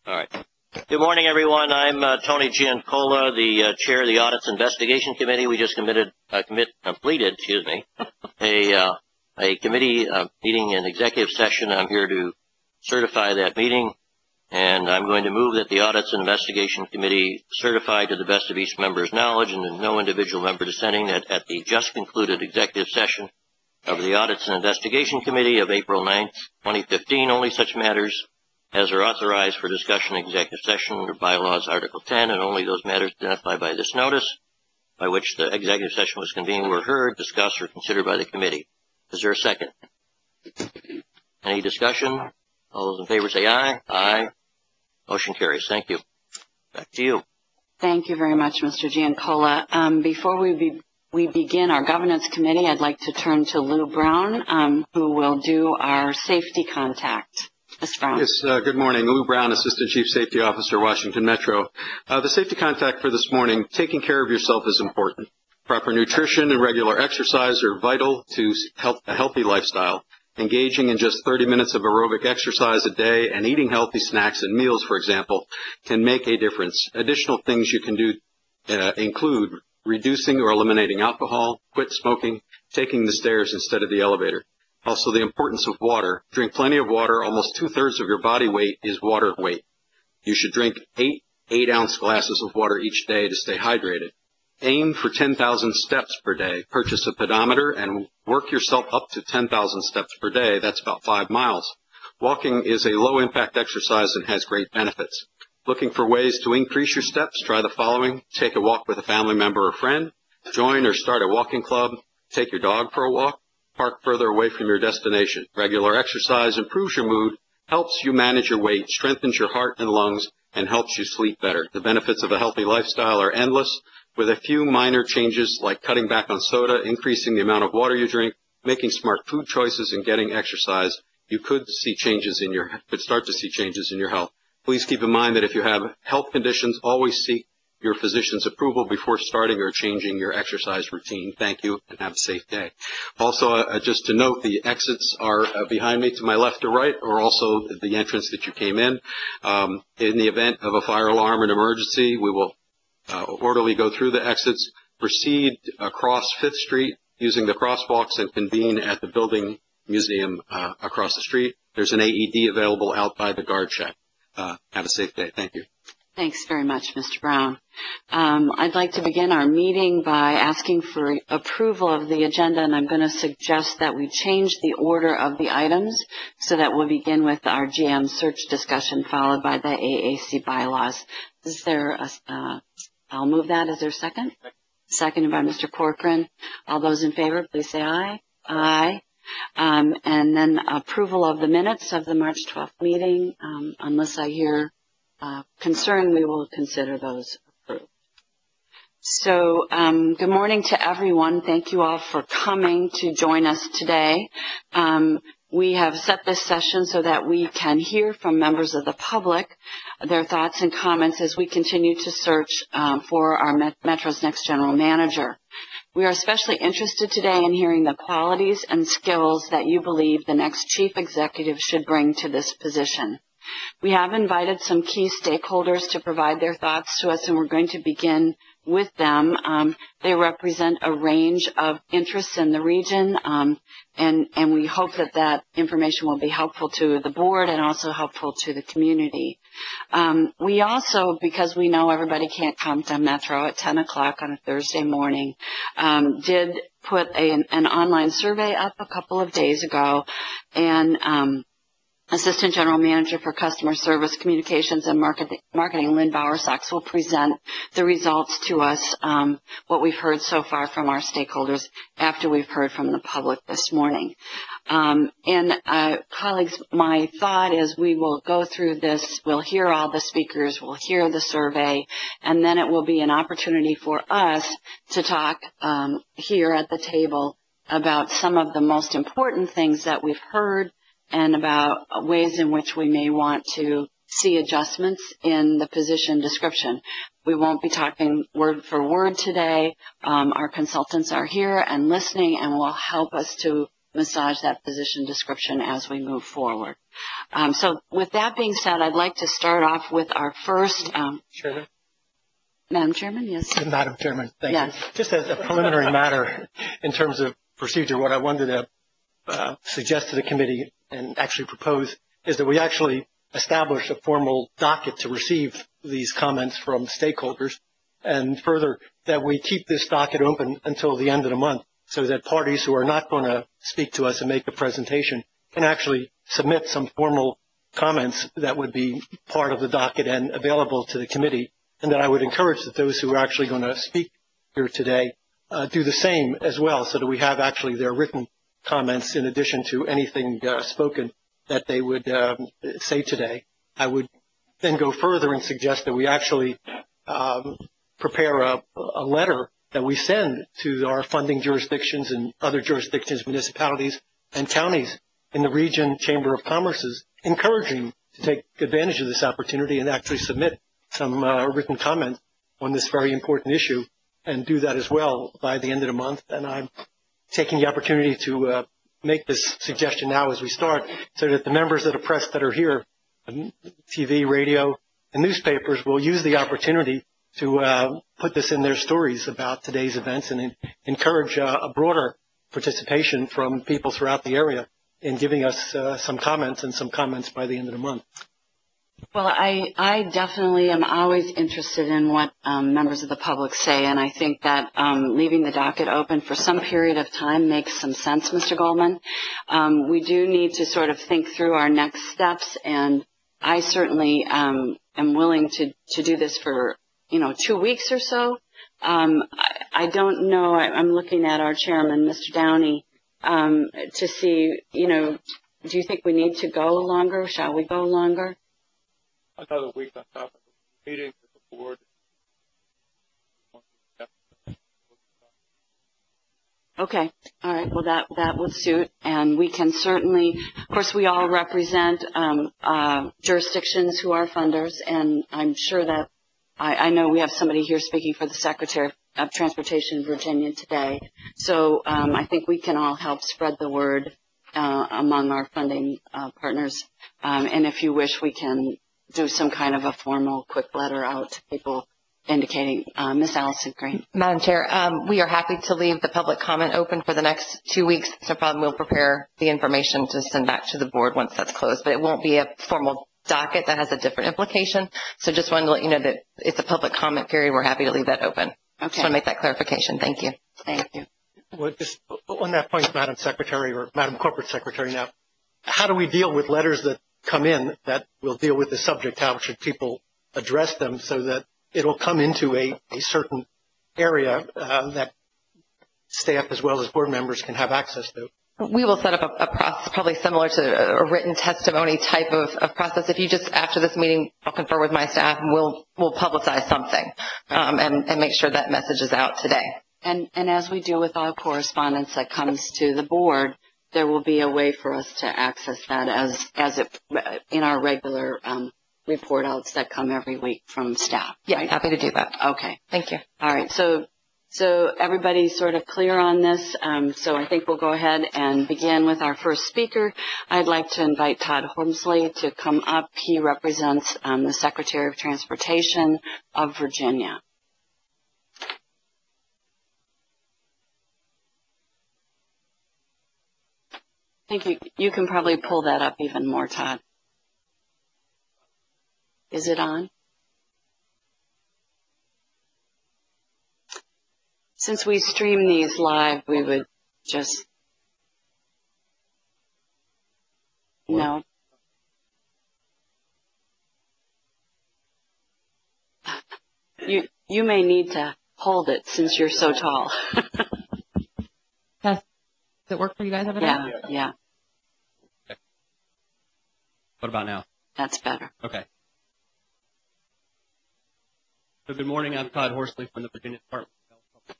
All right. Good morning, everyone. I'm Tony Giancola, the chair of the Audits Investigation Committee. We just completed, a committee meeting in executive session. I'm here to certify that meeting, and I'm going to move that the Audits and Investigation Committee certify to the best of each member's knowledge and no individual member dissenting that at the just concluded executive session of the Audits and Investigation Committee of April 9th, 2015, only such matters as are authorized for discussion in executive session under Bylaws Article 10, and only those matters identified by this notice by which the executive session was convened were heard, discussed, or considered by the committee. Is there a second? Any discussion? All those in favor say aye. Aye. Motion carries. Thank you. Back to you. Thank you very much, Mr. Giancola. Before we begin our governance committee, I'd like to turn to Lou Brown, who will do our safety contact. Mr. Brown. Yes, good morning. Lou Brown, Assistant Chief Safety Officer, Washington Metro. The safety contact for this morning, taking care of yourself is important. Proper nutrition and regular exercise are vital to a healthy lifestyle. Engaging in just 30 minutes of aerobic exercise a day and eating healthy snacks and meals, for example, can make a difference. Additional things you can do include reducing or eliminating alcohol, quit smoking, taking the stairs instead of the elevator. Also, the importance of water. Drink plenty of water. Almost 2/3 of your body weight is water weight. You should drink 8-ounce glasses of water each day to stay hydrated. Aim for 10,000 steps per day. Purchase a pedometer and work yourself up to 10,000 steps per day. That's about 5 miles. Walking is a low-impact exercise and has great benefits. Looking for ways to increase your steps? Try the following. Take a walk with a family member or friend. Join or start a walking club. Take your dog for a walk. Park further away from your destination. Regular exercise improves your mood, helps you manage your weight, strengthens your heart and lungs, and helps you sleep better. The benefits of a healthy lifestyle are endless. With a few minor changes like cutting back on soda, increasing the amount of water you drink, making smart food choices, and getting exercise, you could start to see changes in your health. Please keep in mind that if you have health conditions, always seek your physician's approval before starting or changing your exercise routine. Thank you, and have a safe day. Also, just to note, the exits are behind me to my left or right, or also the entrance that you came in. In the event of a fire alarm and emergency, we will orderly go through the exits, proceed across 5th Street using the crosswalks, and convene at the building museum across the street. There's an AED available out by the guard shack. Have a safe day. Thank you. Thanks very much, Mr. Brown. I'd like to begin our meeting by asking for approval of the agenda, and I'm going to suggest that we change the order of the items so that we'll begin with our GM search discussion, followed by the AAC bylaws. Is there I'll move that. Is there a second? Seconded by Mr. Corcoran. All those in favor, please say aye. Aye. And then approval of the minutes of the March 12th meeting. Unless I hear concern, we will consider those approved. So good morning to everyone. Thank you all for coming to join us today. We have set this session so that we can hear from members of the public their thoughts and comments as we continue to search for our Metro's next general manager. We are especially interested today in hearing the qualities and skills that you believe the next chief executive should bring to this position. We have invited some key stakeholders to provide their thoughts to us, and we're going to begin with them. They represent a range of interests in the region, and we hope that that information will be helpful to the board and also helpful to the community. We also, because we know everybody can't come to Metro at 10 o'clock on a Thursday morning, did put an online survey up a couple of days ago, and Assistant General Manager for Customer Service, Communications, and Marketing, Lynn Bowersox, will present the results to us, what we've heard so far from our stakeholders after we've heard from the public this morning. Colleagues, my thought is we will go through this, we'll hear all the speakers, we'll hear the survey, and then it will be an opportunity for us to talk here at the table about some of the most important things that we've heard and about ways in which we may want to see adjustments in the position description. We won't be talking word for word today. Our consultants are here and listening and will help us to massage that position description as we move forward. So with that being said, I'd like to start off with our first. Chairman? Madam Chairman, yes. Madam Chairman, thank Yes. you. Just as a preliminary matter in terms of procedure, what I wanted to suggest to the committee and actually propose is that we actually establish a formal docket to receive these comments from stakeholders, and further that we keep this docket open until the end of the month so that parties who are not going to speak to us and make a presentation can actually submit some formal comments that would be part of the docket and available to the committee. And that I would encourage that those who are actually going to speak here today do the same as well, so that we have actually their written comments in addition to anything spoken that they would say today. I would then go further and suggest that we actually prepare a letter that we send to our funding jurisdictions and other jurisdictions, municipalities, and counties in the region Chamber of Commerce's, encouraging to take advantage of this opportunity and actually submit some written comments on this very important issue, and do that as well by the end of the month. And I'm taking the opportunity to make this suggestion now as we start, so that the members of the press that are here, TV, radio, and newspapers, will use the opportunity to put this in their stories about today's events and encourage a broader participation from people throughout the area in giving us some comments by the end of the month. Well, I definitely am always interested in what members of the public say, and I think that leaving the docket open for some period of time makes some sense, Mr. Goldman. We do need to sort of think through our next steps, and I certainly am willing to do this for 2 weeks or so. I don't know. I'm looking at our chairman, Mr. Downey, to see. Do you think we need to go longer? Shall we go longer? Another week on top of the meeting with the board. Okay. All right. Well, that would suit. And we can certainly, of course, we all represent jurisdictions who are funders. And I'm sure that I know we have somebody here speaking for the Secretary of Transportation in Virginia today. So I think we can all help spread the word among our funding partners. And if you wish, we can do some kind of a formal quick letter out to people indicating. Ms. Allison Green. Madam Chair, we are happy to leave the public comment open for the next 2 weeks. No problem. We'll prepare the information to send back to the board once that's closed, but it won't be a formal docket. That has a different implication. So just wanted to let you know that it's a public comment period. We're happy to leave that open. Okay. Just want to make that clarification. Thank you. Thank you. Well, just on that point, Madam Secretary, or Madam Corporate Secretary now, how do we deal with letters that come in that will deal with the subject? How should people address them so that it'll come into a certain area that staff as well as board members can have access to? We will set up a process probably similar to a written testimony type of process. If you just, after this meeting, I'll confer with my staff and we'll publicize something and make sure that message is out today. And as we do with all correspondence that comes to the board, there will be a way for us to access that as it in our regular report outs that come every week from staff. Yeah, right? happy to do that. Okay. Thank you. All right. So everybody's sort of clear on this. So I think we'll go ahead and begin with our first speaker. I'd like to invite Todd Hormsley to come up. He represents the Secretary of Transportation of Virginia. I think you can probably pull that up even more, Todd. Is it on? Since we stream these live, we would just... No. You may need to hold it since you're so tall. Does it work for you guys over there? Yeah. Okay. What about now? That's better. Okay. So good morning. I'm Todd Horsley from the Virginia Department of Health.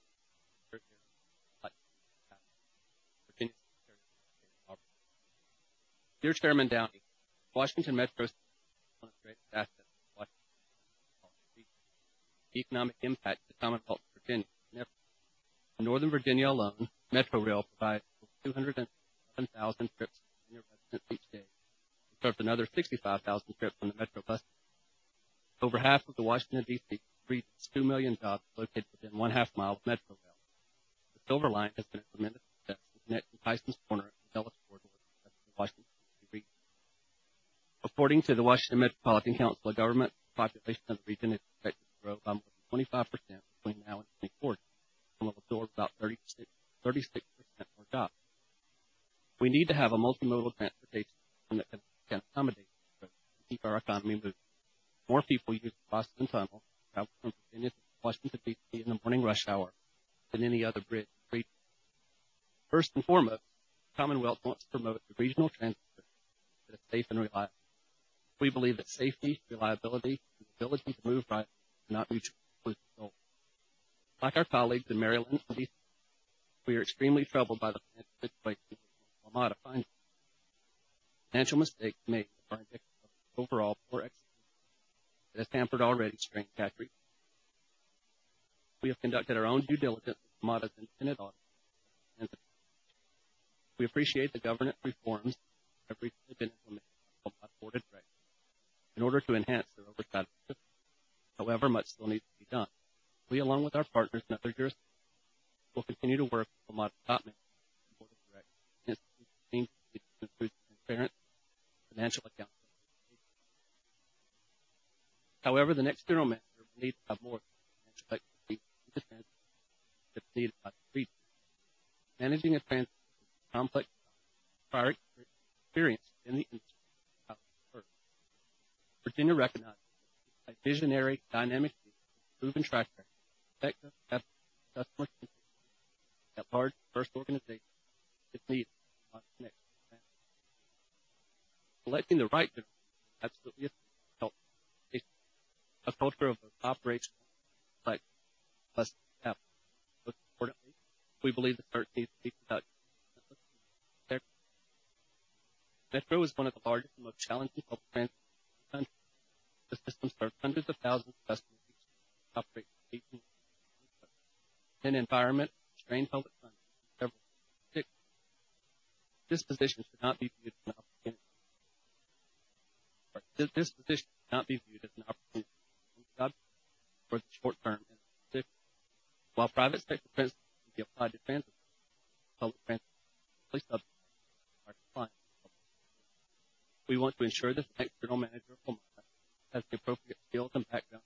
Virginia Secretary of State. Dear Chairman Downey, Washington Metro is one of the greatest assets of Washington. The economic impact to the Commonwealth of Virginia. In Northern Virginia alone, Metro Rail provides 211,000 trips to senior residents each day, and served another 65,000 trips on the Metro bus. Over half of the Washington, D.C. region's 2 million jobs located within 1/2 mile of Metro Rail. The Silver Line has been a tremendous success in connecting Tyson's Corner and the Dulles Corridor to the rest of the Washington, D.C. region. According to the Washington Metropolitan Council of Governments, the population of the region is expected to grow by more than 25% between now and 2040, and will absorb about 36% more jobs. We need to have a multimodal transportation system that can accommodate this growth and keep our economy moving. More people use the Boston Tunnel to travel from Virginia to Washington, D.C. in the morning rush hour than any other bridge in the region. First and foremost, the Commonwealth wants to promote the regional transit system that is safe and reliable. We believe that safety, reliability, and the ability to move right are not mutually exclusive goals. Like our colleagues in Maryland and D.C., we are extremely troubled by the financial situation in which WMATA finds itself. Financial mistakes made are indicative of overall poor execution that has hampered already strained cash resources. We have conducted our own due diligence with WMATA's independent audit. We appreciate the governance reforms that have recently been implemented by the Board of Directors in order to enhance their oversight of the system. However, much still needs to be done. We, along with our partners in other jurisdictions, will continue to work with WMATA's top management and Board of Directors and institute changes to improve transparency and financial accountability. However, the next general manager will need to have more financial expertise in the transit that's needed by the region. Managing a transit is a complex prior experience in the industry. Virginia recognizes a visionary, dynamic leader with proven track record, effective customer centricity that large, diverse organization is needed to connect. Selecting the right general is absolutely essential. A culture of both operational and plus capital. Most importantly, we believe the search needs to be conducted. Metro is one of the largest and most challenging public transit in the country. The system serves hundreds of thousands of customers each day, operates 18 in an environment of strained public funding and several sticks. This position should not be viewed as an opportunity. This position should not be viewed as an opportunity for the short term and specific. While private sector principles can be applied to transit, public transit is subsidized by compliance. We want to ensure that the next general manager of WMATA has the appropriate skills and background.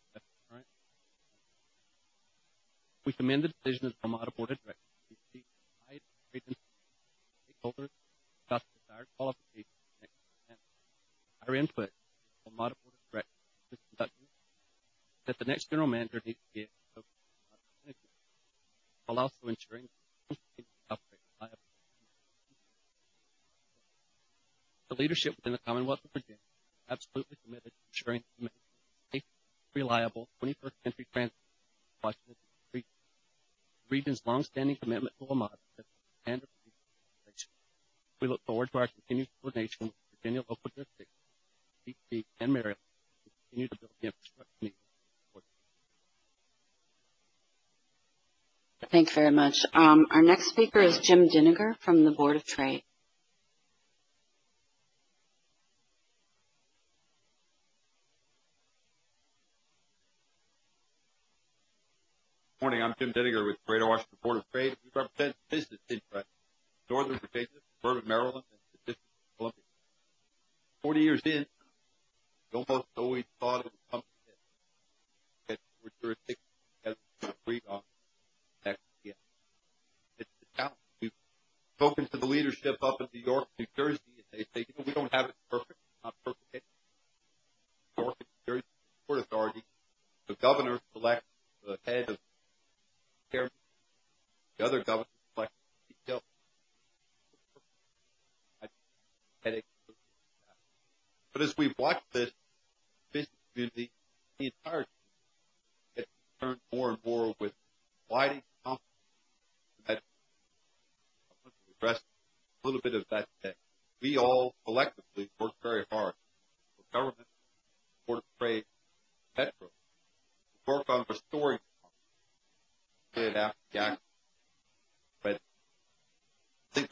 We commend the decision of the WMATA Board of Directors to seek wide stakeholders about the desired qualifications of the next general manager. Our input is the WMATA Board of Directors is conducting that the next general manager needs to be able to focus on WMATA management while also ensuring that the continue to operate reliably. The leadership within the Commonwealth of Virginia is absolutely committed to ensuring the safe, reliable, 21st century transit in Washington, D.C. The region's long-standing commitment to WMATA as the standard for regional transportation. We look forward to our continued coordination with Virginia local jurisdictions, D.C. and Maryland, to continue to build the infrastructure needed. Thank you very much. Our next speaker is Jim Diniger from the Board of Trade. Morning, I'm Jim Diniger with Greater Washington Board of Trade. We represent business interests in Northern Virginia, suburban Maryland, and the District of Columbia. 40 years in, we almost always thought it would come to this. Get four jurisdictions together to agree on next year. It's the challenge. We've spoken to the leadership up in New York, New Jersey, and they say, we don't have it perfect. It's not perfect yet. New York and New Jersey Port Authority, the governor selects the head of care. The other governors select the CEO. Headache. But as we've watched this business community, the entire community gets concerned more and more with widening confidence that I want to address a little bit of that today. We all collectively work very hard for government, Board of Trade, Metro, to work on restoring confidence after the act. But I think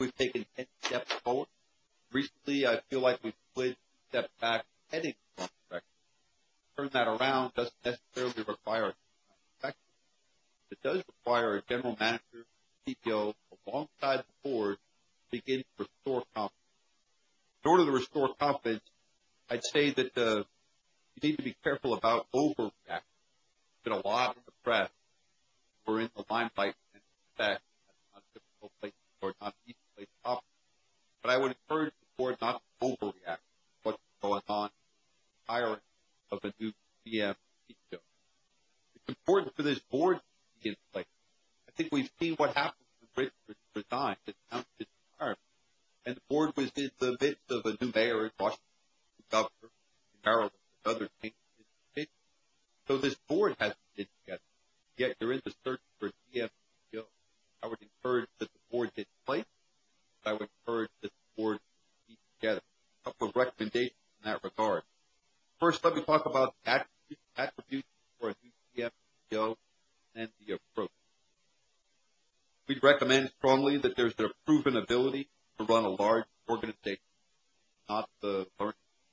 feel like we've slid a step back, heading in the wrong direction. Turn that around doesn't necessarily require effective. It does require a general manager, CEO, alongside the board to begin to restore confidence. In order to restore confidence, I'd say that you need to be careful about overreacting. There's been a lot in the press. We're in the limelight and expect that's not a difficult place or not an easy place to operate. But I would encourage the board not to overreact to what's going on in the hiring of a new GM CEO. It's important for this board to be in place. I think we've seen what happened when Richard resigned and announced his retirement. And the board was in the midst of a new mayor in Washington, new governor in Maryland, and other changes in the state. So this board hasn't been together. Yet you're in the search for a GM CEO. I would encourage that the board get in place. I would encourage that the board be together. A couple of recommendations in that regard. First, let me talk about the attributes for a new GM CEO and the approach. We'd recommend strongly that there's a proven ability to run a large organization, not the learning.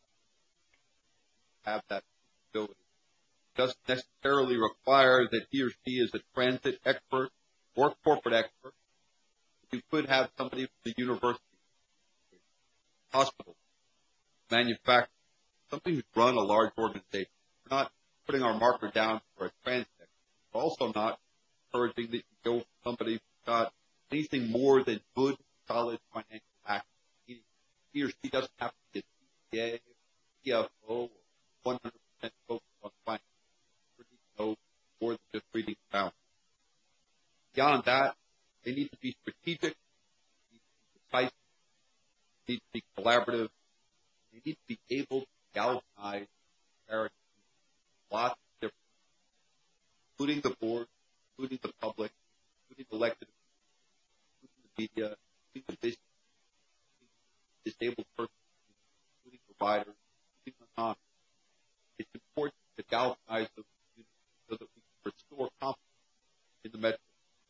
Have that ability. It doesn't necessarily require that he or she is a transit expert or corporate expert. You could have somebody from the university, hospital, manufacturing, somebody who's run a large organization. We're not putting our marker down for a transit expert. We're also not encouraging that you go for somebody who's got anything more than good, solid financial action. He or she doesn't have to be a CPA, CFO, or 100% focused on finance. We need to know more than just reading balance. Beyond that, they need to be strategic, they need to be decisive, they need to be collaborative, they need to be able to galvanize character lots of different people, including the board, including the public, including elected officials, including the media, including the business, including disabled persons, including providers, including the non. It's important to galvanize those communities so that we can restore confidence in the metro.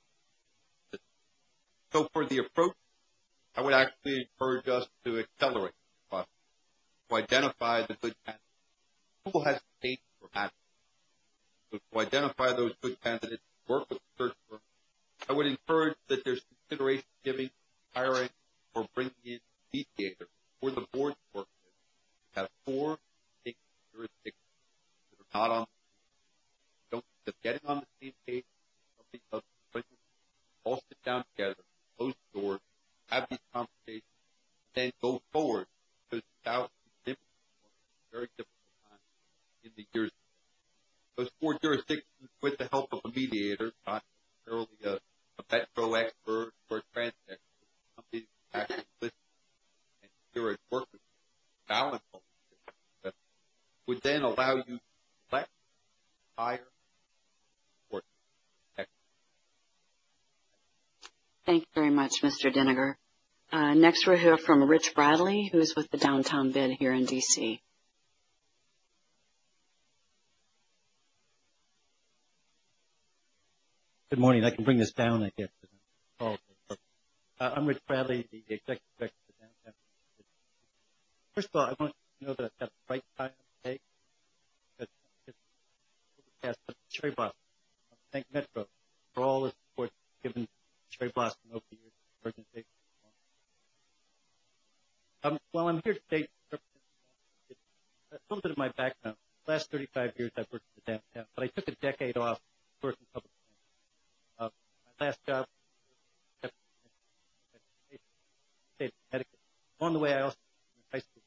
So for the approach, I would actually encourage us to accelerate the process, to identify the good candidates. Google has changed dramatically. So to identify those good candidates, work with the search firm, I would encourage that there's consideration giving, hiring, or bringing in mediators for the board to work with. We have 4 distinct jurisdictions that are not on the same page. Don't see them getting on the same page. Somebody else bring them all sit down together, close the doors, have these conversations, and then go forward, because without these very difficult time in the years. Those 4 jurisdictions, with the help of a mediator, not necessarily a metro expert or a transit expert, somebody who actually listen and hear and work with you, balance all these different would then allow you to select, hire, or expert. Thank you very much, Mr. Diniger. Next, we'll hear from Rich Bradley, who's with the Downtown Bid here in D.C. Good morning. I can bring this down, I guess. I'm Rich Bradley, the Executive Director of the Downtown Bid. First of all, I want you to know that I've got the right tie on today. Because Cherry Blossom. Thank Metro for all the support given Cherry Blossom over the years of the organization. While I'm here today to represent a little bit of my background. The last 35 years I've worked in the downtown, but I took a decade off working in public transit. My last job was in the state of Connecticut. On the way, I also was in high school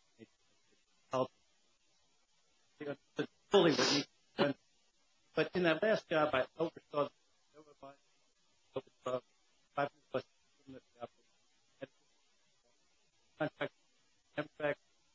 teacher. Fully what needs to be done. But in that last job, I oversaw the oversaw 500 plus improvement of the contract, Amtrak.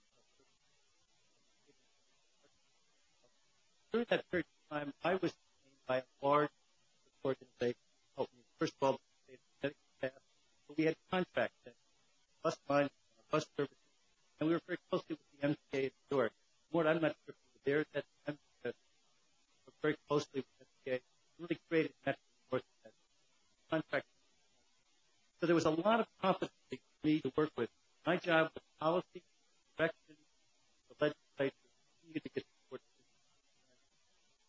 During that period of time, I was trained by a large organization that helped me, first of all, the state of Connecticut staff, but we had contracts that bus lines, bus services, and we were very closely with the MTA in New York. More, I'm not sure if you were there at that time, but we worked very closely with the MTA. Really created Metro North as a contract. So there was a lot of competency for me to work with. My job was policy,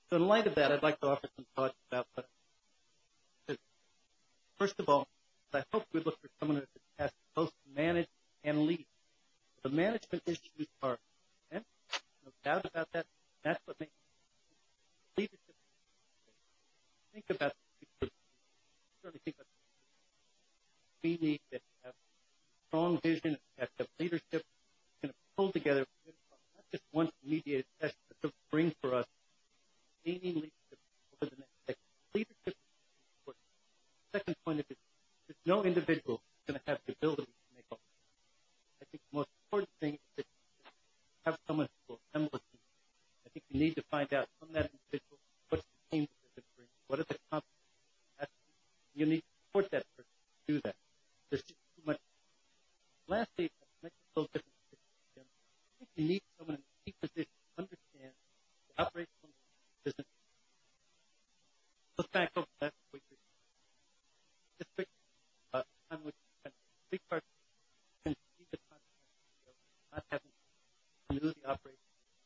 So in light of that, I'd like to offer some thoughts about what I do. First of all, I hope we look for someone who has both manage and lead. The management issues are immense, no doubt about that. That's what makes leadership. Think about the certainly think about we need to have strong vision, have to have leadership, going to pull together not just one mediated session, but to bring for us gaining leadership over the next decade. Leadership is important. Second point of it, there's no individual who's going to have the ability to make all this. I think the most important thing is that you have someone who will assemble a team. I think you need to find out from that individual what's the team that they're going to bring, what are the competencies. You need to support that person to do that. There's just too much. Lastly, I'll make it a little different. I think you need someone in a key position to understand the operational business. Look back over the last week. Just quick, time with big part can see the consequences of not having to know the operation.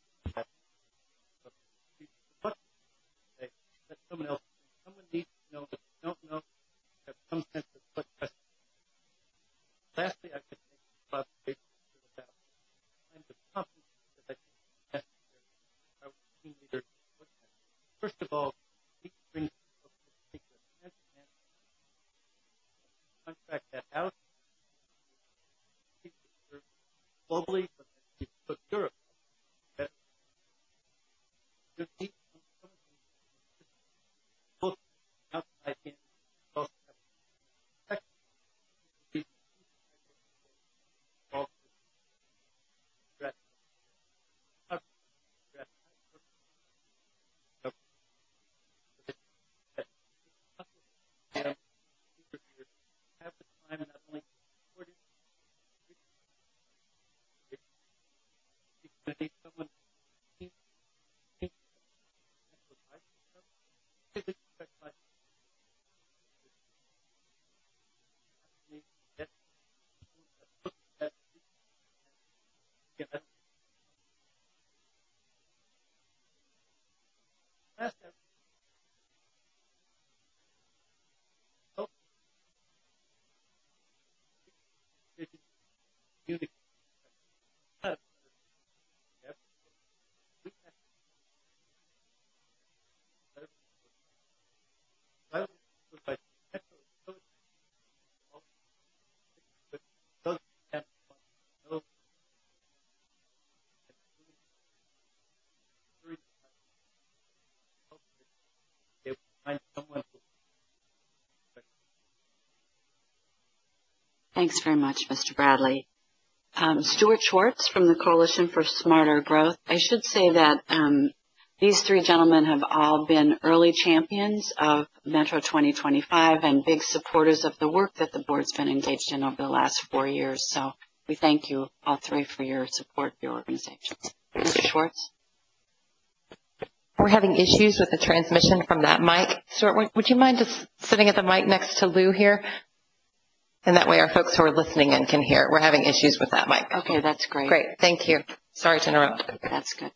Let someone else. Someone needs to know that you don't know. Have some sense of what question. Lastly, I could make a observation about the kinds of competencies that I think are necessary for our team leaders. First of all, we need to bring contract that out globally, but put Europe better. You need someone who look outside in, also have have the time not only to support it, but need someone Thanks very much, Mr. Bradley. Stuart Schwartz from the Coalition for Smarter Growth. I should say that these three gentlemen have all been early champions of Metro 2025 and big supporters of the work that the board's been engaged in over the last 4 years. So we thank you, all three, for your support of your organizations. Mr. Schwartz? We're having issues with the transmission from that mic. Stuart, would you mind just sitting at the mic next to Lou here? And that way our folks who are listening in can hear. We're having issues with that mic. Okay, that's great. Great, thank you. Sorry to interrupt. That's good.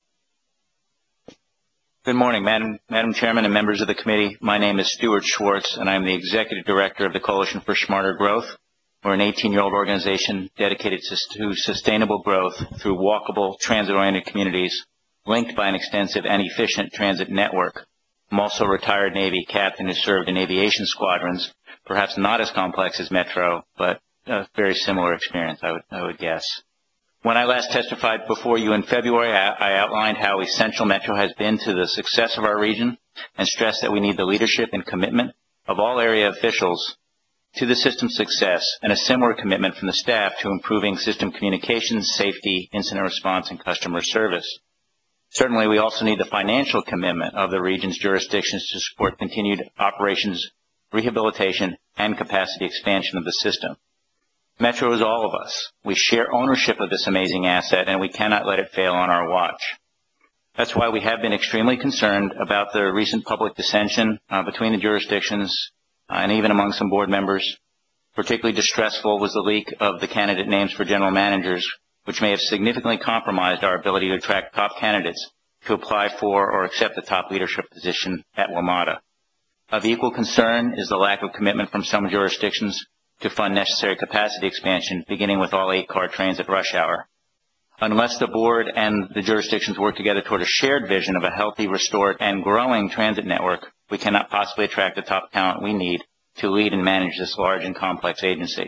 Good morning, Madam Chairman and members of the committee. My name is Stuart Schwartz, and I'm the Executive Director of the Coalition for Smarter Growth. We're an 18-year-old organization dedicated to sustainable growth through walkable, transit-oriented communities linked by an extensive and efficient transit network. I'm also a retired Navy captain who served in aviation squadrons, perhaps not as complex as Metro, but a very similar experience, I would guess. When I last testified before you in February, I outlined how essential Metro has been to the success of our region and stressed that we need the leadership and commitment of all area officials to the system's success and a similar commitment from the staff to improving system communications, safety, incident response, and customer service. Certainly, we also need the financial commitment of the region's jurisdictions to support continued operations, rehabilitation, and capacity expansion of the system. Metro is all of us. We share ownership of this amazing asset, and we cannot let it fail on our watch. That's why we have been extremely concerned about the recent public dissension between the jurisdictions and even among some board members. Particularly distressful was the leak of the candidate names for general managers, which may have significantly compromised our ability to attract top candidates to apply for or accept the top leadership position at WMATA. Of equal concern is the lack of commitment from some jurisdictions to fund necessary capacity expansion, beginning with all 8-car trains at rush hour. Unless the board and the jurisdictions work together toward a shared vision of a healthy, restored, and growing transit network, we cannot possibly attract the top talent we need to lead and manage this large and complex agency.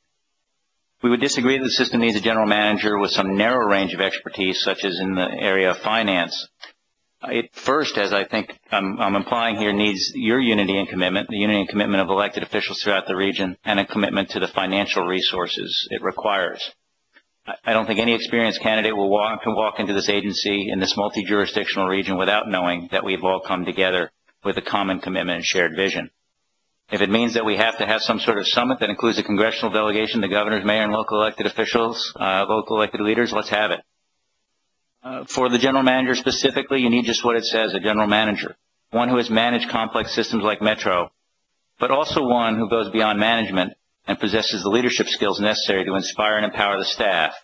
We would disagree that the system needs a general manager with some narrow range of expertise, such as in the area of finance. It first, as I think I'm implying here, needs your unity and commitment, the unity and commitment of elected officials throughout the region, and a commitment to the financial resources it requires. I don't think any experienced candidate will walk into this agency in this multi-jurisdictional region without knowing that we've all come together with a common commitment and shared vision. If it means that we have to have some sort of summit that includes a congressional delegation, the governors, mayor, and local elected officials, local elected leaders, let's have it. For the general manager specifically, you need just what it says, a general manager, one who has managed complex systems like Metro, but also one who goes beyond management and possesses the leadership skills necessary to inspire and empower the staff,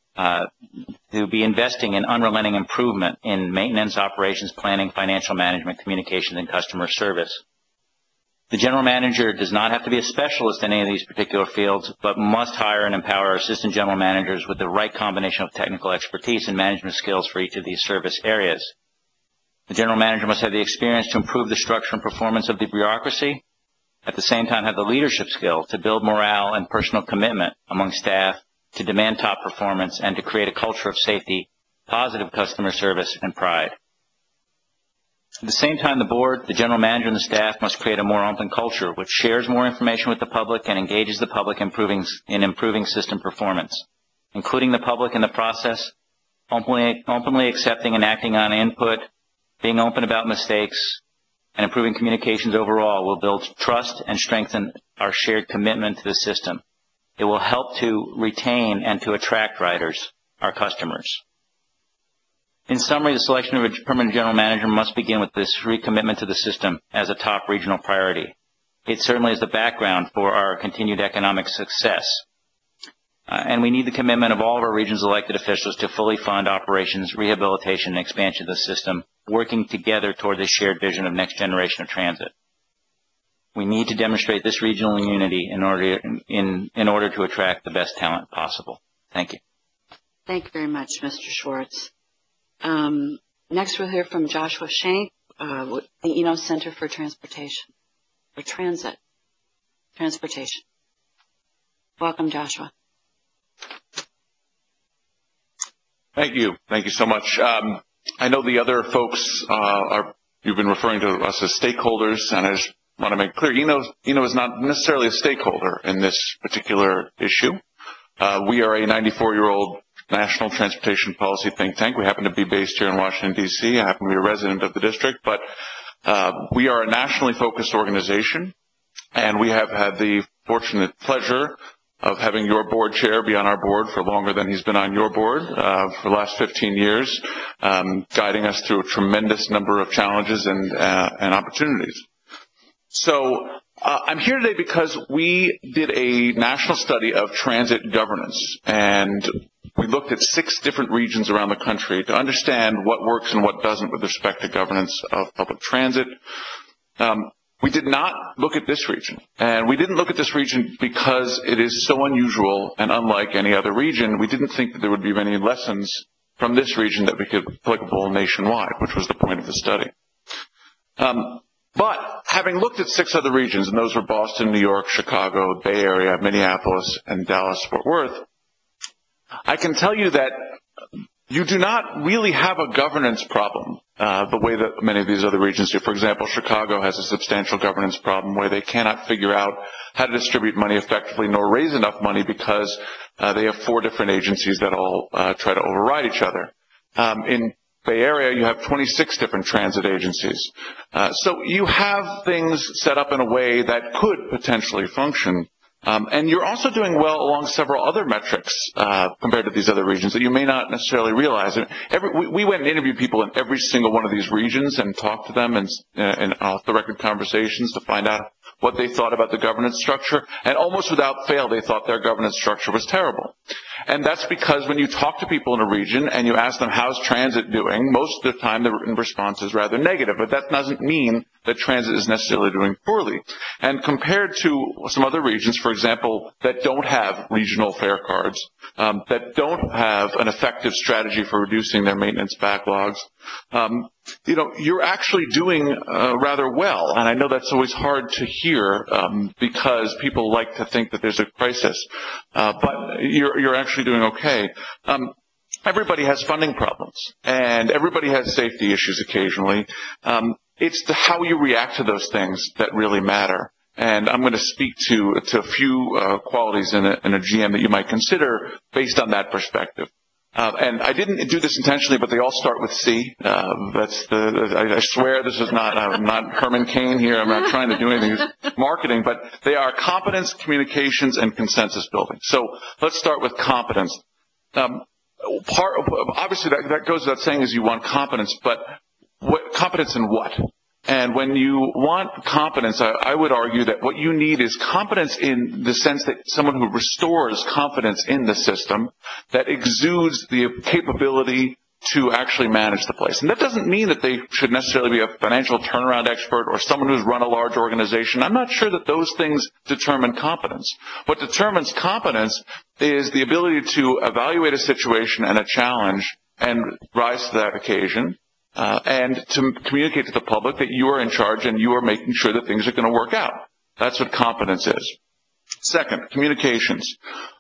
to be investing in unrelenting improvement in maintenance, operations, planning, financial management, communications, and customer service. The general manager does not have to be a specialist in any of these particular fields, but must hire and empower assistant general managers with the right combination of technical expertise and management skills for each of these service areas. The general manager must have the experience to improve the structure and performance of the bureaucracy, at the same time have the leadership skill to build morale and personal commitment among staff, to demand top performance, and to create a culture of safety, positive customer service, and pride. At the same time, the board, the general manager, and the staff must create a more open culture which shares more information with the public and engages the public in improving system performance, including the public in the process, openly accepting and acting on input, being open about mistakes, and improving communications overall will build trust and strengthen our shared commitment to the system. It will help to retain and to attract riders, our customers. In summary, the selection of a permanent general manager must begin with this recommitment to the system as a top regional priority. It certainly is the background for our continued economic success. And we need the commitment of all of our region's elected officials to fully fund operations, rehabilitation, and expansion of the system, working together toward this shared vision of next generation of transit. We need to demonstrate this regional unity in order to attract the best talent possible. Thank you. Thank you very much, Mr. Schwartz. Next, we'll hear from Joshua Shank, the Enos Center for Transportation, or Transportation. Welcome, Joshua. Thank you. Thank you so much. I know the other folks you've been referring to us as stakeholders, and I just want to make clear, Eno is not necessarily a stakeholder in this particular issue. We are a 94-year-old national transportation policy think tank. We happen to be based here in Washington, D.C. I happen to be a resident of the district, but we are a nationally focused organization, and we have had the fortunate pleasure of having your board chair be on our board for longer than he's been on your board for the last 15 years, guiding us through a tremendous number of challenges and opportunities. So I'm here today because we did a national study of transit governance, and we looked at 6 different regions around the country to understand what works and what doesn't with respect to governance of public transit. We did not look at this region, and we didn't look at this region because it is so unusual and unlike any other region. We didn't think that there would be many lessons from this region that we could applicable nationwide, which was the point of the study. But having looked at 6 other regions, and those were Boston, New York, Chicago, Bay Area, Minneapolis, and Dallas-Fort Worth, I can tell you that you do not really have a governance problem the way that many of these other regions do. For example, Chicago has a substantial governance problem where they cannot figure out how to distribute money effectively nor raise enough money because they have 4 different agencies that all try to override each other. In Bay Area, you have 26 different transit agencies. So you have things set up in a way that could potentially function. And you're also doing well along several other metrics compared to these other regions that you may not necessarily realize. We went and interviewed people in every single one of these regions and talked to them and off-the-record conversations to find out what they thought about the governance structure, and almost without fail, they thought their governance structure was terrible. And that's because when you talk to people in a region and you ask them, how's transit doing, most of the time the response is rather negative, but that doesn't mean that transit is necessarily doing poorly. And compared to some other regions, for example, that don't have regional fare cards, that don't have an effective strategy for reducing their maintenance backlogs, you're actually doing rather well. And I know that's always hard to hear because people like to think that there's a crisis, but you're actually doing okay. Everybody has funding problems, and everybody has safety issues occasionally. It's how you react to those things that really matter. And I'm going to speak to a few qualities in a GM that you might consider based on that perspective. And I didn't do this intentionally, but they all start with C. I swear this is not, I'm not Herman Cain here. I'm not trying to do anything marketing, but they are competence, communications, and consensus building. So let's start with competence. Obviously that goes without saying is you want competence, but competence in what? And when you want competence, I would argue that what you need is competence in the sense that someone who restores confidence in the system, that exudes the capability to actually manage the place. And that doesn't mean that they should necessarily be a financial turnaround expert or someone who's run a large organization. I'm not sure that those things determine competence. What determines competence is the ability to evaluate a situation and a challenge and rise to that occasion, and to communicate to the public that you are in charge and you are making sure that things are going to work out. That's what competence is. Second, communications.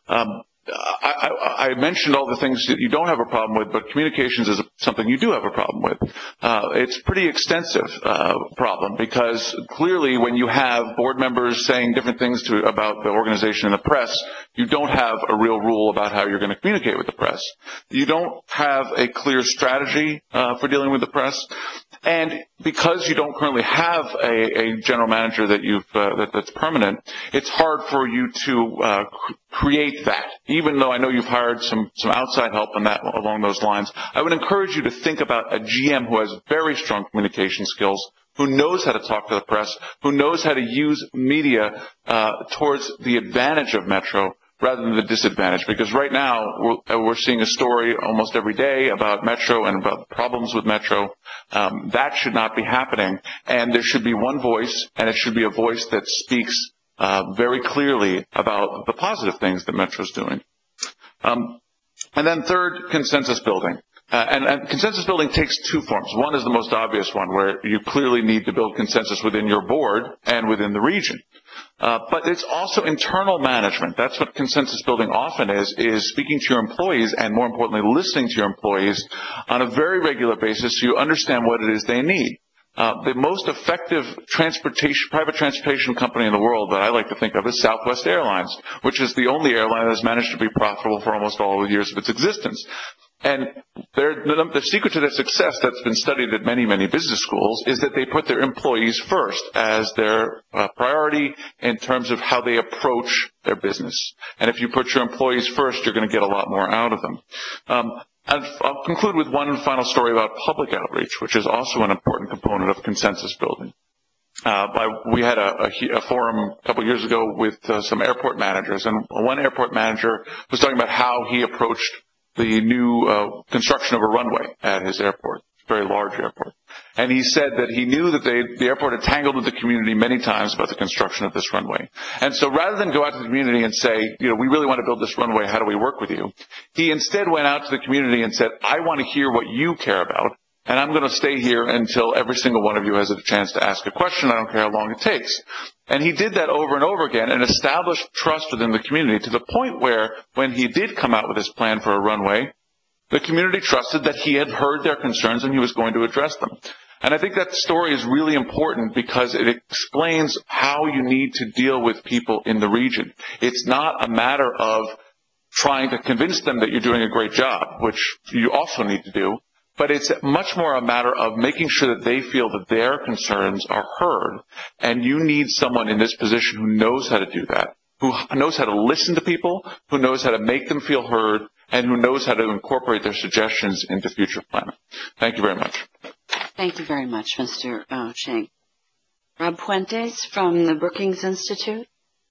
I mentioned all the things that you don't have a problem with, but communications is something you do have a problem with. It's a pretty extensive problem because clearly when you have board members saying different things about the organization in the press, you don't have a real rule about how you're going to communicate with the press. You don't have a clear strategy for dealing with the press. And because you don't currently have a general manager that's permanent, it's hard for you to create that. Even though I know you've hired some outside help on that along those lines, I would encourage you to think about a GM who has very strong communication skills, who knows how to talk to the press, who knows how to use media towards the advantage of Metro rather than the disadvantage. Because right now, we're seeing a story almost every day about Metro and about problems with Metro. That should not be happening. And there should be one voice, and it should be a voice that speaks very clearly about the positive things that Metro's doing. And then third, consensus building. And consensus building takes two forms. One is the most obvious one, where you clearly need to build consensus within your board and within the region. But it's also internal management. That's what consensus building often is speaking to your employees and, more importantly, listening to your employees on a very regular basis so you understand what it is they need. The most effective private transportation company in the world that I like to think of is Southwest Airlines, which is the only airline that has managed to be profitable for almost all the years of its existence. And the secret to their success that's been studied at many, many business schools is that they put their employees first as their priority in terms of how they approach their business. And if you put your employees first, you're going to get a lot more out of them. I'll conclude with one final story about public outreach, which is also an important component of consensus building. We had a forum a couple of years ago with some airport managers, and one airport manager was talking about how he approached the new construction of a runway at his airport, very large airport. And he said that he knew that the airport had tangled with the community many times about the construction of this runway. And so rather than go out to the community and say, we really want to build this runway, how do we work with you? He instead went out to the community and said, I want to hear what you care about, and I'm going to stay here until every single one of you has a chance to ask a question. I don't care how long it takes. And he did that over and over again and established trust within the community to the point where when he did come out with his plan for a runway, the community trusted that he had heard their concerns and he was going to address them. And I think that story is really important because it explains how you need to deal with people in the region. It's not a matter of trying to convince them that you're doing a great job, which you also need to do, but it's much more a matter of making sure that they feel that their concerns are heard. And you need someone in this position who knows how to do that, who knows how to listen to people, who knows how to make them feel heard, and who knows how to incorporate their suggestions into future planning. Thank you very much. Thank you very much, Mr. Chang. Rob Puentes from the Brookings Institute.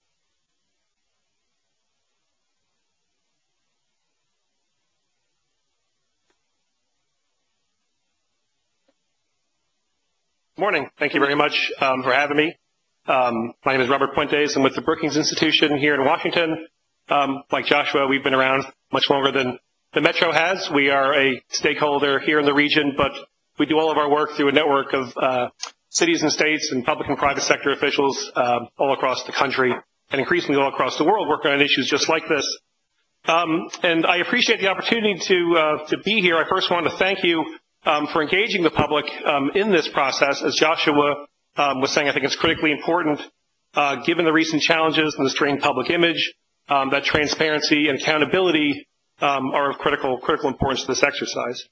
Morning. Thank you very much for having me. My name is Robert Puentes. I'm with the Brookings Institution here in Washington. Like Joshua, we've been around much longer than the Metro has. We are a stakeholder here in the region, but we do all of our work through a network of cities and states and public and private sector officials all across the country and increasingly all across the world working on issues just like this. And I appreciate the opportunity to be here. I first want to thank you for engaging the public in this process. As Joshua was saying, I think it's critically important, given the recent challenges and the strained public image, that transparency and accountability are of critical importance to this exercise.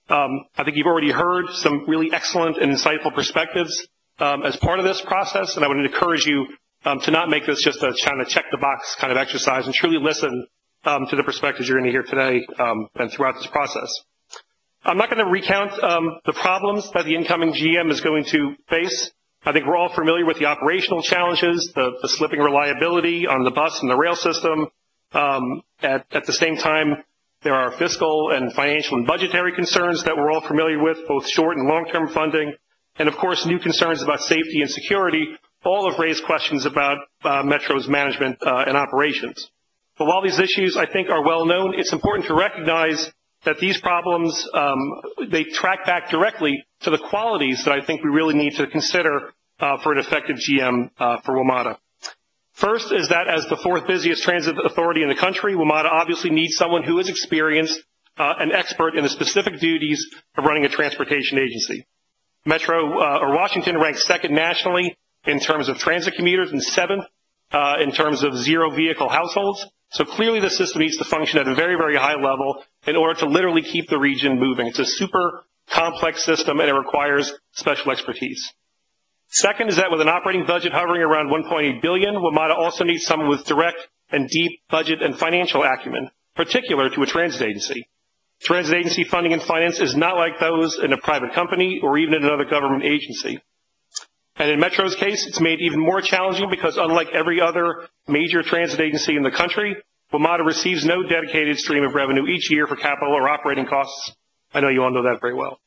I think you've already heard some really excellent and insightful perspectives as part of this process, and I would encourage you to not make this just a kind of check-the-box kind of exercise and truly listen to the perspectives you're going to hear today and throughout this process. I'm not going to recount the problems that the incoming GM is going to face. I think we're all familiar with the operational challenges, the slipping reliability on the bus and the rail system. At the same time, there are fiscal and financial and budgetary concerns that we're all familiar with, both short and long-term funding. And of course, new concerns about safety and security all have raised questions about Metro's management and operations. But while these issues, I think, are well known, it's important to recognize that these problems, they track back directly to the qualities that I think we really need to consider for an effective GM for WMATA. First is that as the fourth busiest transit authority in the country, WMATA obviously needs someone who is experienced and expert in the specific duties of running a transportation agency. Washington ranks second nationally in terms of transit commuters and seventh in terms of zero vehicle households. So clearly the system needs to function at a very, very high level in order to literally keep the region moving. It's a super complex system and it requires special expertise. Second is that with an operating budget hovering around $1.8 billion, WMATA also needs someone with direct and deep budget and financial acumen, particular to a transit agency. Transit agency funding and finance is not like those in a private company or even in another government agency. And in Metro's case, it's made even more challenging because unlike every other major transit agency in the country, WMATA receives no dedicated stream of revenue each year for capital or operating costs. I know you all know that very well.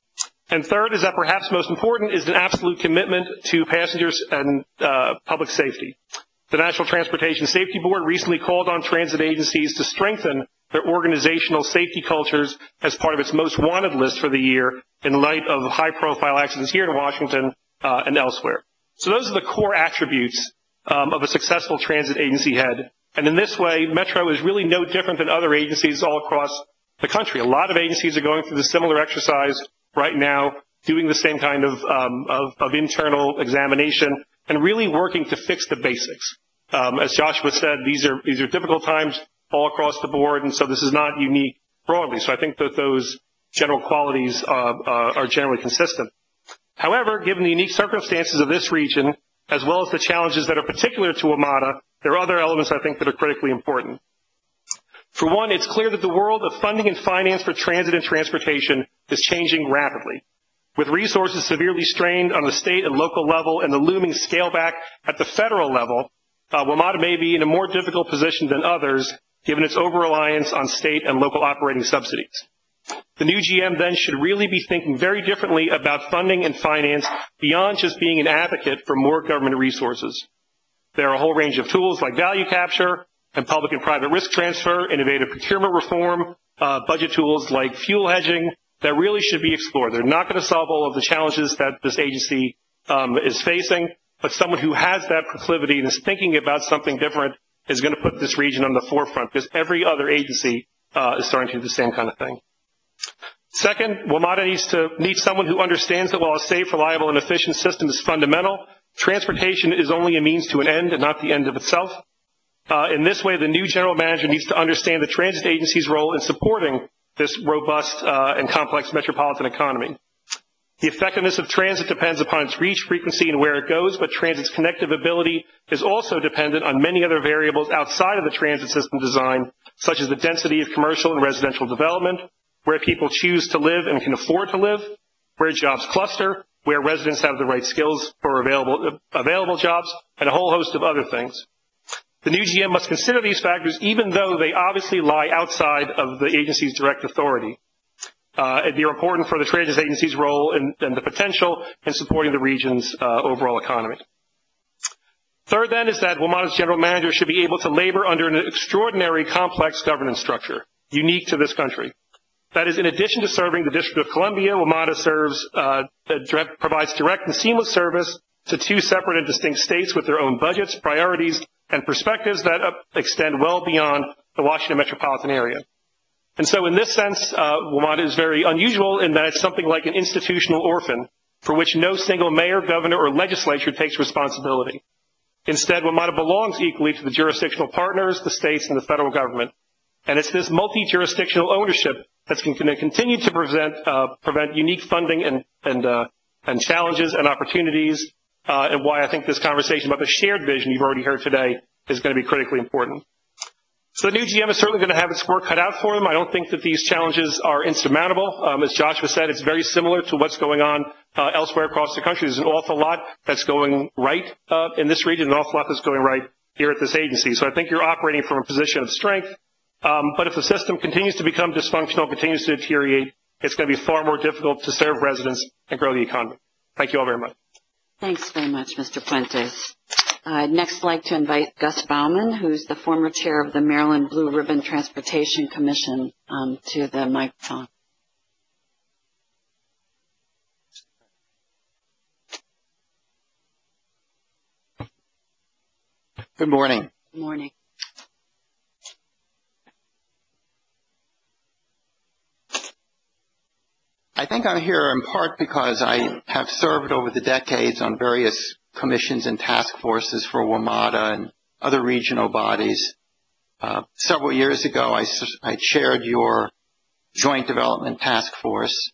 And third is that perhaps most important is an absolute commitment to passengers and public safety. The National Transportation Safety Board recently called on transit agencies to strengthen their organizational safety cultures as part of its most wanted list for the year in light of high-profile accidents here in Washington and elsewhere. So those are the core attributes of a successful transit agency head. And in this way, Metro is really no different than other agencies all across the country. A lot of agencies are going through the similar exercise right now, doing the same kind of internal examination and really working to fix the basics. As Joshua said, these are difficult times all across the board, and so this is not unique broadly. So I think that those general qualities are generally consistent. However, given the unique circumstances of this region, as well as the challenges that are particular to WMATA, there are other elements I think that are critically important. For one, it's clear that the world of funding and finance for transit and transportation is changing rapidly. With resources severely strained on the state and local level and the looming scale back at the federal level, WMATA may be in a more difficult position than others, given its over-reliance on state and local operating subsidies. The new GM then should really be thinking very differently about funding and finance beyond just being an advocate for more government resources. There are a whole range of tools like value capture and public and private risk transfer, innovative procurement reform, budget tools like fuel hedging that really should be explored. They're not going to solve all of the challenges that this agency is facing, but someone who has that proclivity and is thinking about something different is going to put this region on the forefront because every other agency is starting to do the same kind of thing. Second, WMATA needs someone who understands that while a safe, reliable, and efficient system is fundamental, transportation is only a means to an end and not the end of itself. In this way, the new general manager needs to understand the transit agency's role in supporting this robust and complex metropolitan economy. The effectiveness of transit depends upon its reach, frequency, and where it goes, but transit's connective ability is also dependent on many other variables outside of the transit system design, such as the density of commercial and residential development, where people choose to live and can afford to live, where jobs cluster, where residents have the right skills for available jobs, and a whole host of other things. The new GM must consider these factors even though they obviously lie outside of the agency's direct authority. They're important for the trade agency's role and the potential in supporting the region's overall economy. Third, then, is that WMATA's general manager should be able to labor under an extraordinary complex governance structure, unique to this country. That is, in addition to serving the District of Columbia, WMATA provides direct and seamless service to two separate and distinct states with their own budgets, priorities, and perspectives that extend well beyond the Washington metropolitan area. And so in this sense, WMATA is very unusual in that it's something like an institutional orphan for which no single mayor, governor, or legislature takes responsibility. Instead, WMATA belongs equally to the jurisdictional partners, the states, and the federal government. And it's this multi-jurisdictional ownership that's going to continue to prevent unique funding and challenges and opportunities, and why I think this conversation about the shared vision you've already heard today is going to be critically important. So the new GM is certainly going to have its work cut out for them. I don't think that these challenges are insurmountable. As Joshua said, it's very similar to what's going on elsewhere across the country. There's an awful lot that's going right in this region, an awful lot that's going right here at this agency. So I think you're operating from a position of strength. But if the system continues to become dysfunctional, continues to deteriorate, it's going to be far more difficult to serve residents and grow the economy. Thank you all very much. Thanks very much, Mr. Puentes. Next, I'd like to invite Gus Bauman, who's the former chair of the Maryland Blue Ribbon Transportation Commission, to the microphone. Good morning. Good morning. I think I'm here in part because I have served over the decades on various commissions and task forces for WMATA and other regional bodies. Several years ago, I chaired your Joint Development Task Force,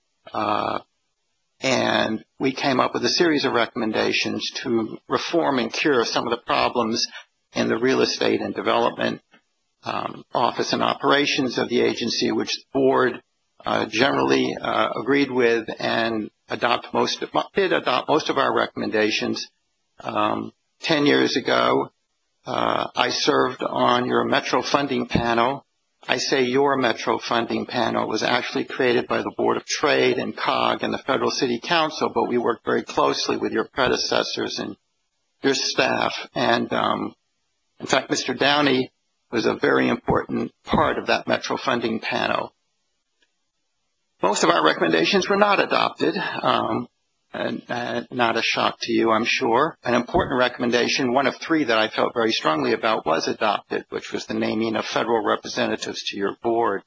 and we came up with a series of recommendations to reform and cure some of the problems in the real estate and development office and operations of the agency, which the board generally agreed with and did adopt most of our recommendations. 10 years ago, I served on your Metro Funding Panel. I say your Metro Funding Panel was actually created by the Board of Trade and COG and the Federal City Council, but we worked very closely with your predecessors and your staff. And in fact, Mr. Downey was a very important part of that Metro Funding Panel. Most of our recommendations were not adopted, and not a shock to you, I'm sure. An important recommendation, one of three that I felt very strongly about, was adopted, which was the naming of federal representatives to your board.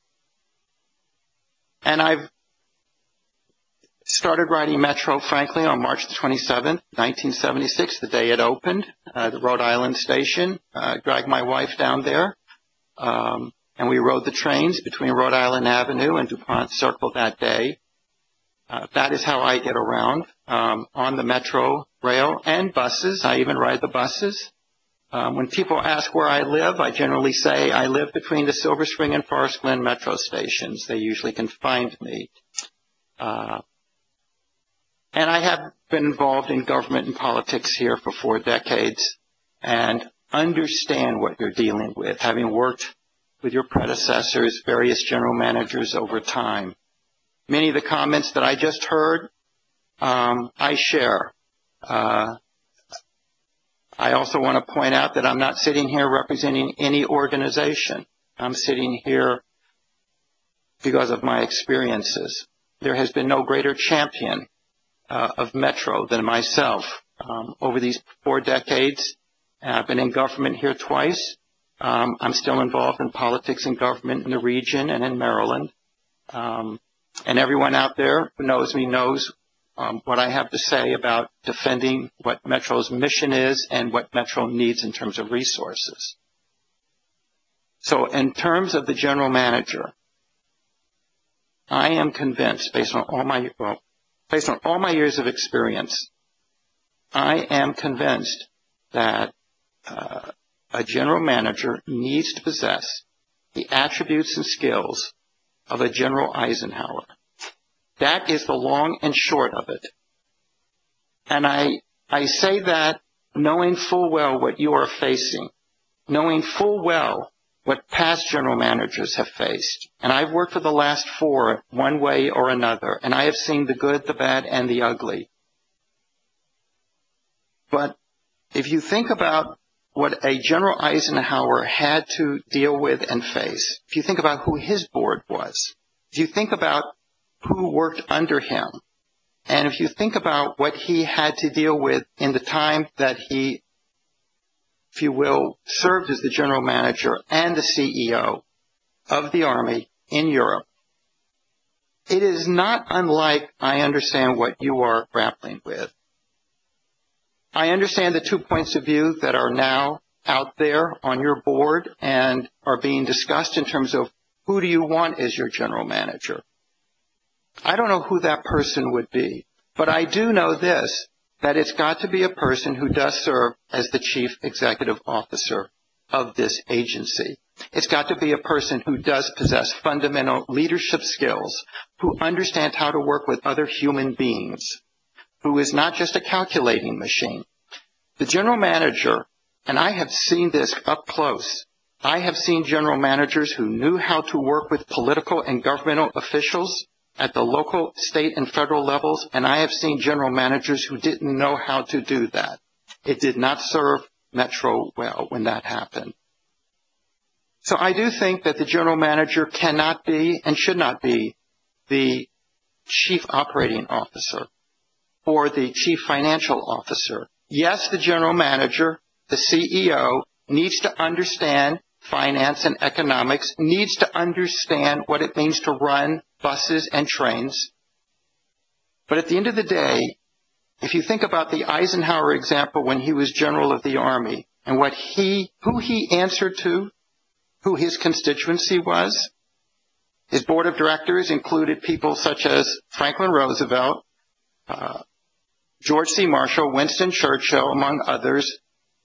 And I've started riding Metro, frankly, on March the 27th, 1976, the day it opened, the Rhode Island station. Dragged my wife down there. And we rode the trains between Rhode Island Avenue and DuPont Circle that day. That is how I get around on the Metro rail and buses. I even ride the buses. When people ask where I live, I generally say I live between the Silver Spring and Forest Glen Metro stations. They usually can find me. And I have been involved in government and politics here for 4 decades and understand what you're dealing with, having worked with your predecessors, various general managers over time. Many of the comments that I just heard, I share. I also want to point out that I'm not sitting here representing any organization. I'm sitting here because of my experiences. There has been no greater champion of Metro than myself. Over these 4 decades, I've been in government here twice. I'm still involved in politics and government in the region and in Maryland. And everyone out there who knows me knows what I have to say about defending what Metro's mission is and what Metro needs in terms of resources. So in terms of the general manager, I am convinced, based on all my years of experience, I am convinced that a general manager needs to possess the attributes and skills of a General Eisenhower. That is the long and short of it. And I say that knowing full well what you are facing, knowing full well what past general managers have faced. And I've worked for the last 4 one way or another, and I have seen the good, the bad, and the ugly. But if you think about what a General Eisenhower had to deal with and face, if you think about who his board was, if you think about who worked under him, and if you think about what he had to deal with in the time that he, if you will, served as the general manager and the CEO of the Army in Europe, it is not unlike I understand what you are grappling with. I understand the 2 points of view that are now out there on your board and are being discussed in terms of who do you want as your general manager. I don't know who that person would be, but I do know this, that it's got to be a person who does serve as the chief executive officer of this agency. It's got to be a person who does possess fundamental leadership skills, who understands how to work with other human beings, who is not just a calculating machine. The general manager, and I have seen this up close, I have seen general managers who knew how to work with political and governmental officials at the local, state, and federal levels, and I have seen general managers who didn't know how to do that. It did not serve Metro well when that happened. So I do think that the general manager cannot be and should not be the chief operating officer or the chief financial officer. Yes, the general manager, the CEO, needs to understand finance and economics, needs to understand what it means to run buses and trains. But at the end of the day, if you think about the Eisenhower example when he was general of the Army and who he answered to, who his constituency was, his board of directors included people such as Franklin Roosevelt, George C. Marshall, Winston Churchill, among others,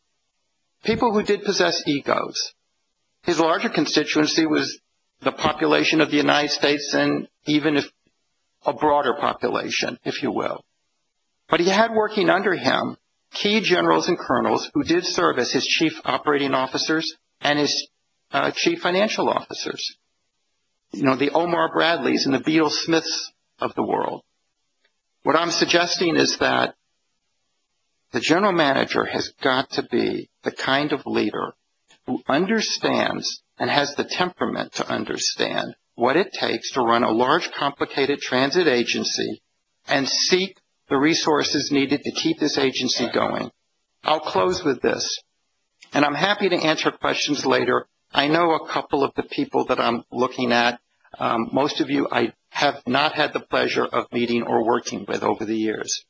people who did possess egos. His larger constituency was the population of the United States and even if a broader population, if you will. But he had working under him key generals and colonels who did serve as his chief operating officers and his chief financial officers. You know, the Omar Bradleys and the Beadle Smiths of the world. What I'm suggesting is that the general manager has got to be the kind of leader who understands and has the temperament to understand what it takes to run a large, complicated transit agency and seek the resources needed to keep this agency going. I'll close with this, and I'm happy to answer questions later. I know a couple of the people that I'm looking at. Most of you I have not had the pleasure of meeting or working with over the years.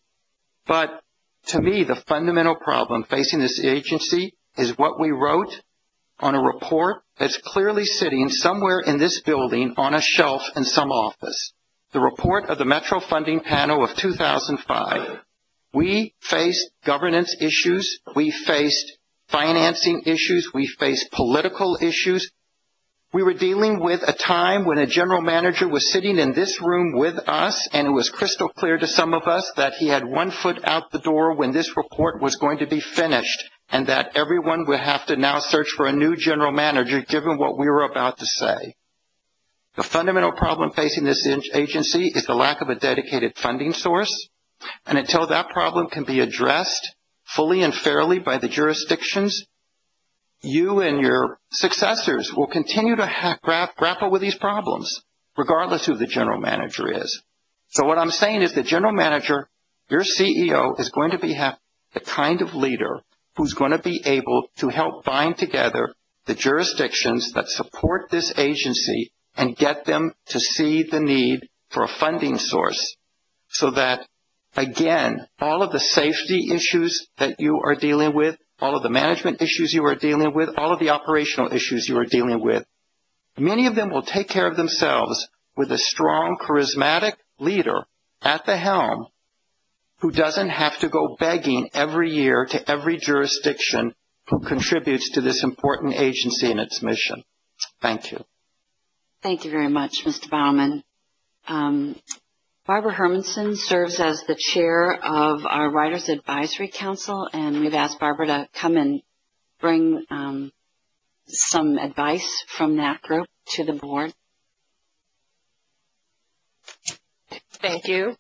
But to me, the fundamental problem facing this agency is what we wrote on a report that's clearly sitting somewhere in this building on a shelf in some office. The report of the Metro Funding Panel of 2005. We faced governance issues. We faced financing issues. We faced political issues. We were dealing with a time when a general manager was sitting in this room with us, and it was crystal clear to some of us that he had 1 foot out the door when this report was going to be finished, and that everyone would have to now search for a new general manager given what we were about to say. The fundamental problem facing this agency is the lack of a dedicated funding source, and until that problem can be addressed fully and fairly by the jurisdictions, you and your successors will continue to grapple with these problems, regardless who the general manager is. So what I'm saying is the general manager, your CEO, is going to be the kind of leader who's going to be able to help bind together the jurisdictions that support this agency and get them to see the need for a funding source so that, again, all of the safety issues that you are dealing with, all of the management issues you are dealing with, all of the operational issues you are dealing with, many of them will take care of themselves with a strong, charismatic leader at the helm who doesn't have to go begging every year to every jurisdiction who contributes to this important agency and its mission. Thank you. Thank you very much, Mr. Baumann. Barbara Hermanson serves as the chair of our Writers Advisory Council, and we've asked Barbara to come and bring some advice from that group to the board. Thank you.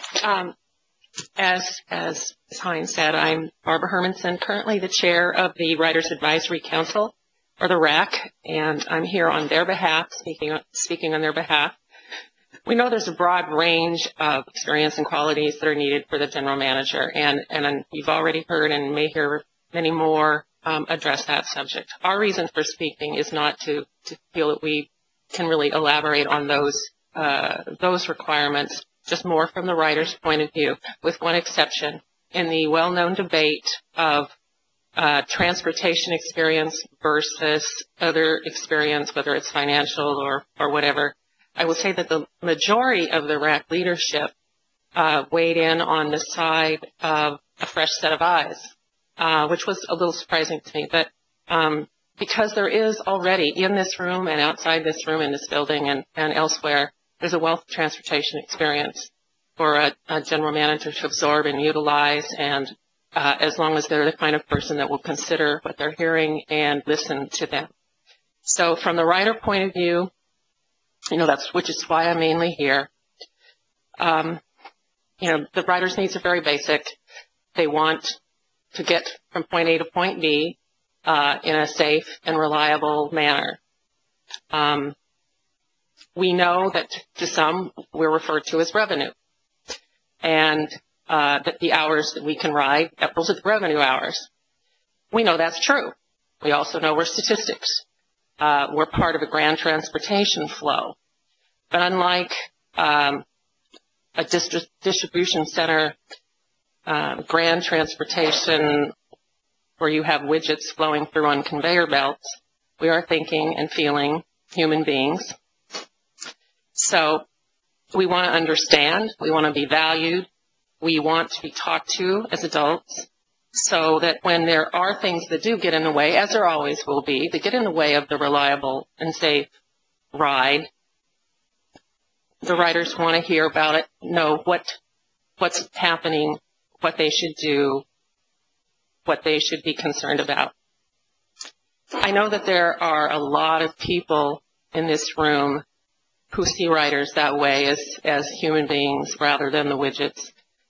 As Ms. Hines said, I'm Barbara Hermanson, currently the chair of the Writers Advisory Council, or the RAC, and I'm here on their behalf, speaking on their behalf. We know there's a broad range of experience and qualities that are needed for the general manager, and you've already heard and may hear many more address that subject. Our reason for speaking is not to feel that we can really elaborate on those requirements, just more from the writer's point of view, with one exception. In the well-known debate of transportation experience versus other experience, whether it's financial or whatever, I will say that the majority of the RAC leadership weighed in on the side of a fresh set of eyes, which was a little surprising to me. But because there is already in this room and outside this room, in this building and elsewhere, there's a wealth of transportation experience for a general manager to absorb and utilize, and as long as they're the kind of person that will consider what they're hearing and listen to them. So from the writer point of view, which is why I'm mainly here. The writer's needs are very basic. They want to get from point A to point B in a safe and reliable manner. We know that to some we're referred to as revenue, and that the hours that we can ride, those are the revenue hours. We know that's true. We also know we're statistics. We're part of a grand transportation flow. But unlike a distribution center grand transportation where you have widgets flowing through on conveyor belts, we are thinking and feeling human beings. So we want to understand. We want to be valued. We want to be talked to as adults, so that when there are things that do get in the way, as there always will be, that get in the way of the reliable and safe ride, the writers want to hear about it, know what's happening, what they should do, what they should be concerned about. I know that there are a lot of people in this room who see writers that way as human beings rather than the widgets.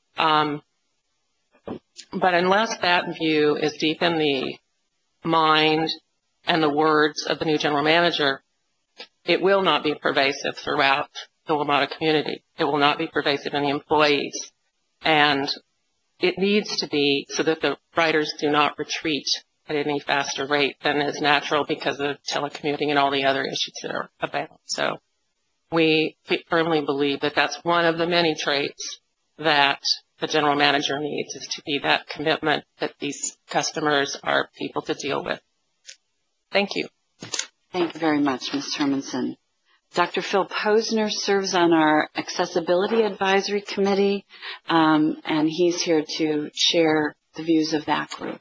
But unless that view is deep in the mind and the words of the new general manager, it will not be pervasive throughout the WMATA community. It will not be pervasive in the employees. And it needs to be so that the writers do not retreat at any faster rate than is natural because of telecommuting and all the other issues that are about. So we firmly believe that that's one of the many traits that the general manager needs, is to be that commitment that these customers are people to deal with. Thank you. Thank you very much, Ms. Hermanson. Dr. Phil Posner serves on our Accessibility Advisory Committee, and he's here to share the views of that group.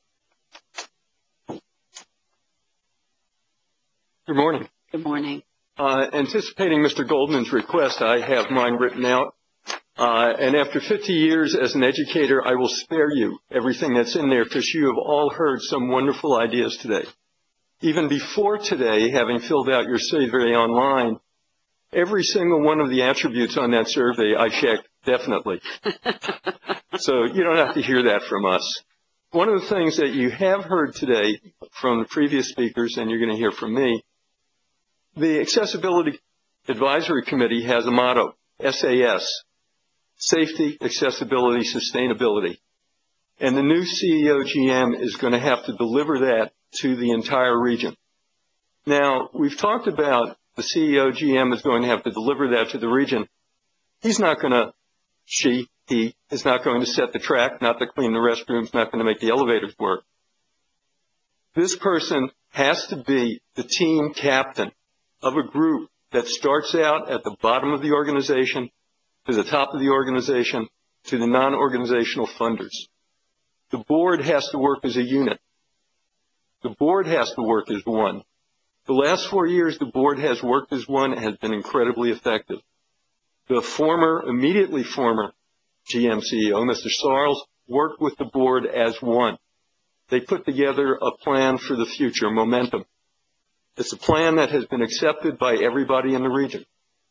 Good morning. Good morning. Anticipating Mr. Goldman's request, I have mine written out. And after 50 years as an educator, I will spare you everything that's in there because you have all heard some wonderful ideas today. Even before today, having filled out your survey online, every single one of the attributes on that survey I checked definitely. So you don't have to hear that from us. One of the things that you have heard today from the previous speakers, and you're going to hear from me, the Accessibility Advisory Committee has a motto, SAS, Safety, Accessibility, Sustainability. And the new CEO GM is going to have to deliver that to the entire region. Now, we've talked about the CEO GM is going to have to deliver that to the region. He's not going to, he is not going to set the track, not to clean the restrooms, not going to make the elevators work. This person has to be the team captain of a group that starts out at the bottom of the organization, to the top of the organization, to the non-organizational funders. The board has to work as a unit. The board has to work as one. The last 4 years, the board has worked as one and has been incredibly effective. The immediately former GM CEO, Mr. Sarles, worked with the board as one. They put together a plan for the future, momentum. It's a plan that has been accepted by everybody in the region.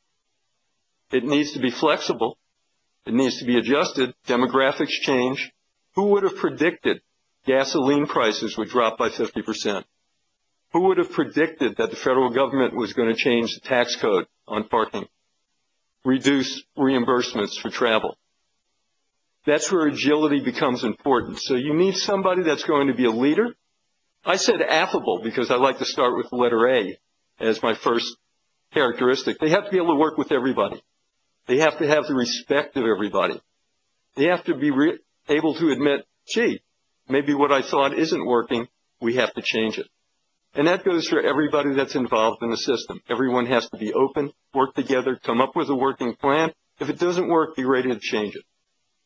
It needs to be flexible. It needs to be adjusted. Demographics change. Who would have predicted gasoline prices would drop by 50%? Who would have predicted that the federal government was going to change the tax code on parking, reduce reimbursements for travel? That's where agility becomes important. So you need somebody that's going to be a leader. I said affable because I like to start with the letter A as my first characteristic. They have to be able to work with everybody. They have to have the respect of everybody. They have to be able to admit, gee, maybe what I thought isn't working, we have to change it. And that goes for everybody that's involved in the system. Everyone has to be open, work together, come up with a working plan. If it doesn't work, be ready to change it.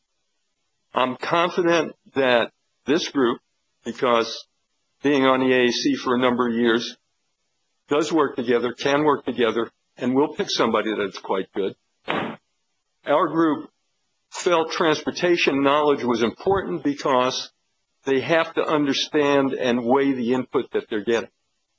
I'm confident that this group, because being on the AAC for a number of years, does work together, can work together, and will pick somebody that's quite good. Our group felt transportation knowledge was important because they have to understand and weigh the input that they're getting.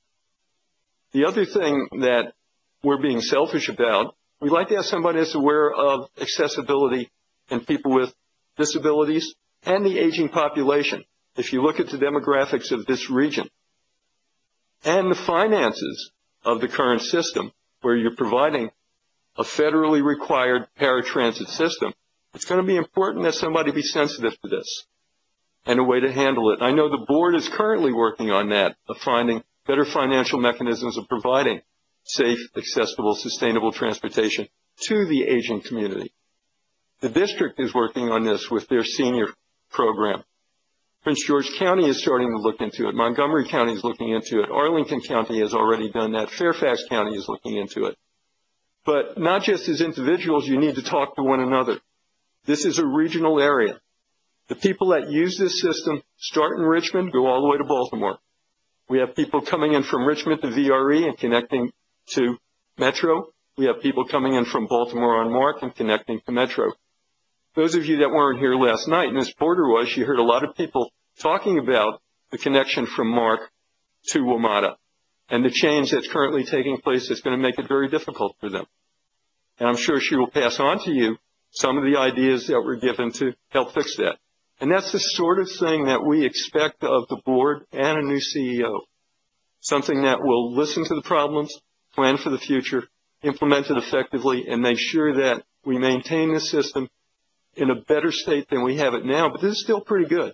The other thing that we're being selfish about, we'd like to have somebody that's aware of accessibility and people with disabilities and the aging population. If you look at the demographics of this region and the finances of the current system, where you're providing a federally required paratransit system, it's going to be important that somebody be sensitive to this and a way to handle it. I know the board is currently working on that, of finding better financial mechanisms of providing safe, accessible, sustainable transportation to the aging community. The district is working on this with their senior program. Prince George County is starting to look into it. Montgomery County is looking into it. Arlington County has already done that. Fairfax County is looking into it. But not just as individuals, you need to talk to one another. This is a regional area. The people that use this system start in Richmond, go all the way to Baltimore. We have people coming in from Richmond to VRE and connecting to Metro. We have people coming in from Baltimore on Mark and connecting to Metro. Those of you that weren't here last night, and Ms. Porter was, you heard a lot of people talking about the connection from Mark to WMATA and the change that's currently taking place that's going to make it very difficult for them. And I'm sure she will pass on to you some of the ideas that were given to help fix that. And that's the sort of thing that we expect of the board and a new CEO. Something that will listen to the problems, plan for the future, implement it effectively, and make sure that we maintain the system in a better state than we have it now. But this is still pretty good.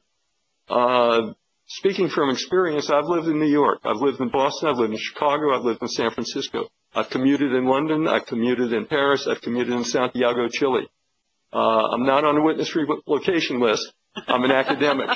Speaking from experience, I've lived in New York. I've lived in Boston. I've lived in Chicago. I've lived in San Francisco. I've commuted in London. I've commuted in Paris. I've commuted in Santiago, Chile. I'm not on the witness relocation list. I'm an academic.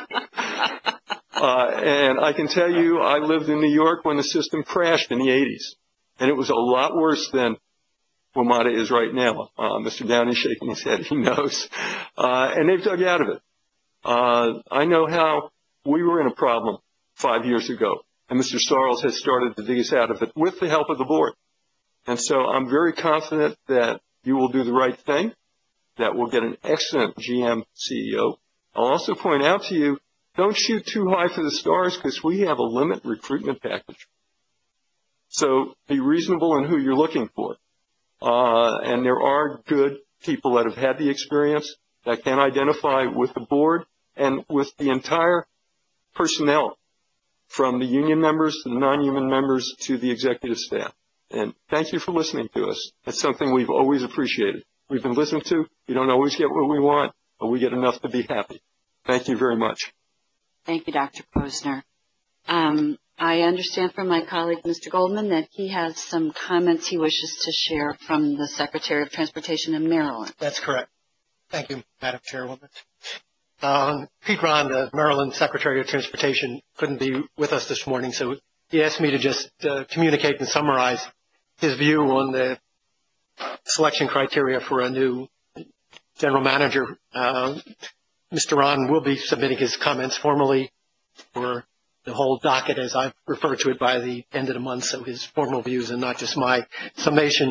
And I can tell you, I lived in New York when the system crashed in the 80s. And it was a lot worse than WMATA is right now. Mr. Downey's shaking his head. He knows. And they've dug out of it. I know how we were in a problem 5 years ago. And Mr. Sarles has started to dig us out of it with the help of the board. And so I'm very confident that you will do the right thing, that we'll get an excellent GM CEO. I'll also point out to you, don't shoot too high for the stars because we have a limit recruitment package. So be reasonable in who you're looking for. And there are good people that have had the experience that can identify with the board and with the entire personnel, from the union members to the non-union members to the executive staff. And thank you for listening to us. It's something we've always appreciated. We've been listened to. We don't always get what we want, but we get enough to be happy. Thank you very much. Thank you, Dr. Posner. I understand from my colleague, Mr. Goldman, that he has some comments he wishes to share from the Secretary of Transportation in Maryland. That's correct. Thank you, Madam Chairwoman. Pete Ron, the Maryland Secretary of Transportation, couldn't be with us this morning, so he asked me to just communicate and summarize his view on the selection criteria for a new general manager. Mr. Ron will be submitting his comments formally for the whole docket, as I've referred to it, by the end of the month, so his formal views and not just my summation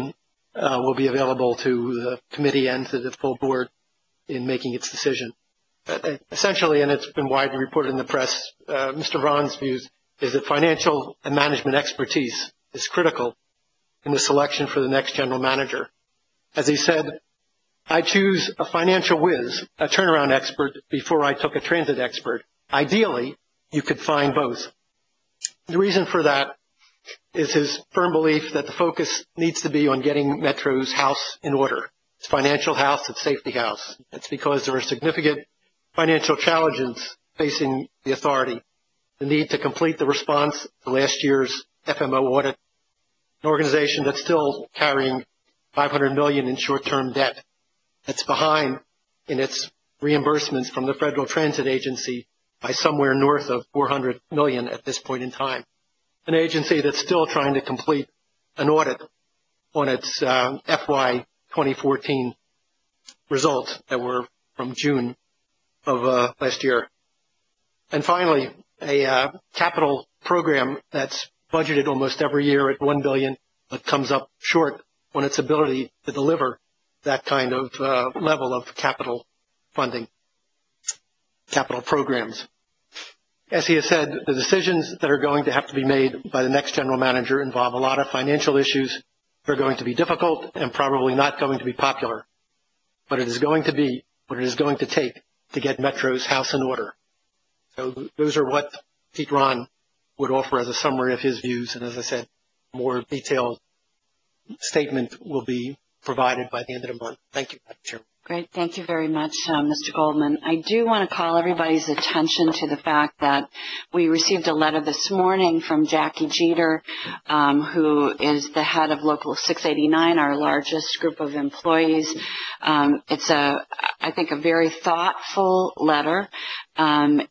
will be available to the committee and to the full board in making its decision. Essentially, and it's been widely reported in the press, Mr. Vaughn's views is that financial and management expertise is critical in the selection for the next general manager. As he said, I choose a financial whiz, a turnaround expert, before I took a transit expert. Ideally, you could find both. The reason for that is his firm belief that the focus needs to be on getting Metro's house in order. It's financial house, it's safety house. It's because there are significant financial challenges facing the authority. The need to complete the response to last year's FMO audit, an organization that's still carrying $500 million in short-term debt, that's behind in its reimbursements from the Federal Transit Agency by somewhere north of $400 million at this point in time. An agency that's still trying to complete an audit on its FY 2014 results that were from June of last year. And finally, a capital program that's budgeted almost every year at $1 billion, but comes up short on its ability to deliver that kind of level of capital funding, capital programs. As he has said, the decisions that are going to have to be made by the next general manager involve a lot of financial issues that are going to be difficult and probably not going to be popular. But it is going to be what it is going to take to get Metro's house in order. So those are what Pete Rahn would offer as a summary of his views. And as I said, a more detailed statement will be provided by the end of the month. Thank you, Madam Chairman. Great. Thank you very much, Mr. Goldman. I do want to call everybody's attention to the fact that we received a letter this morning from Jackie Jeter, who is the head of Local 689, our largest group of employees. It's I think, a very thoughtful letter, I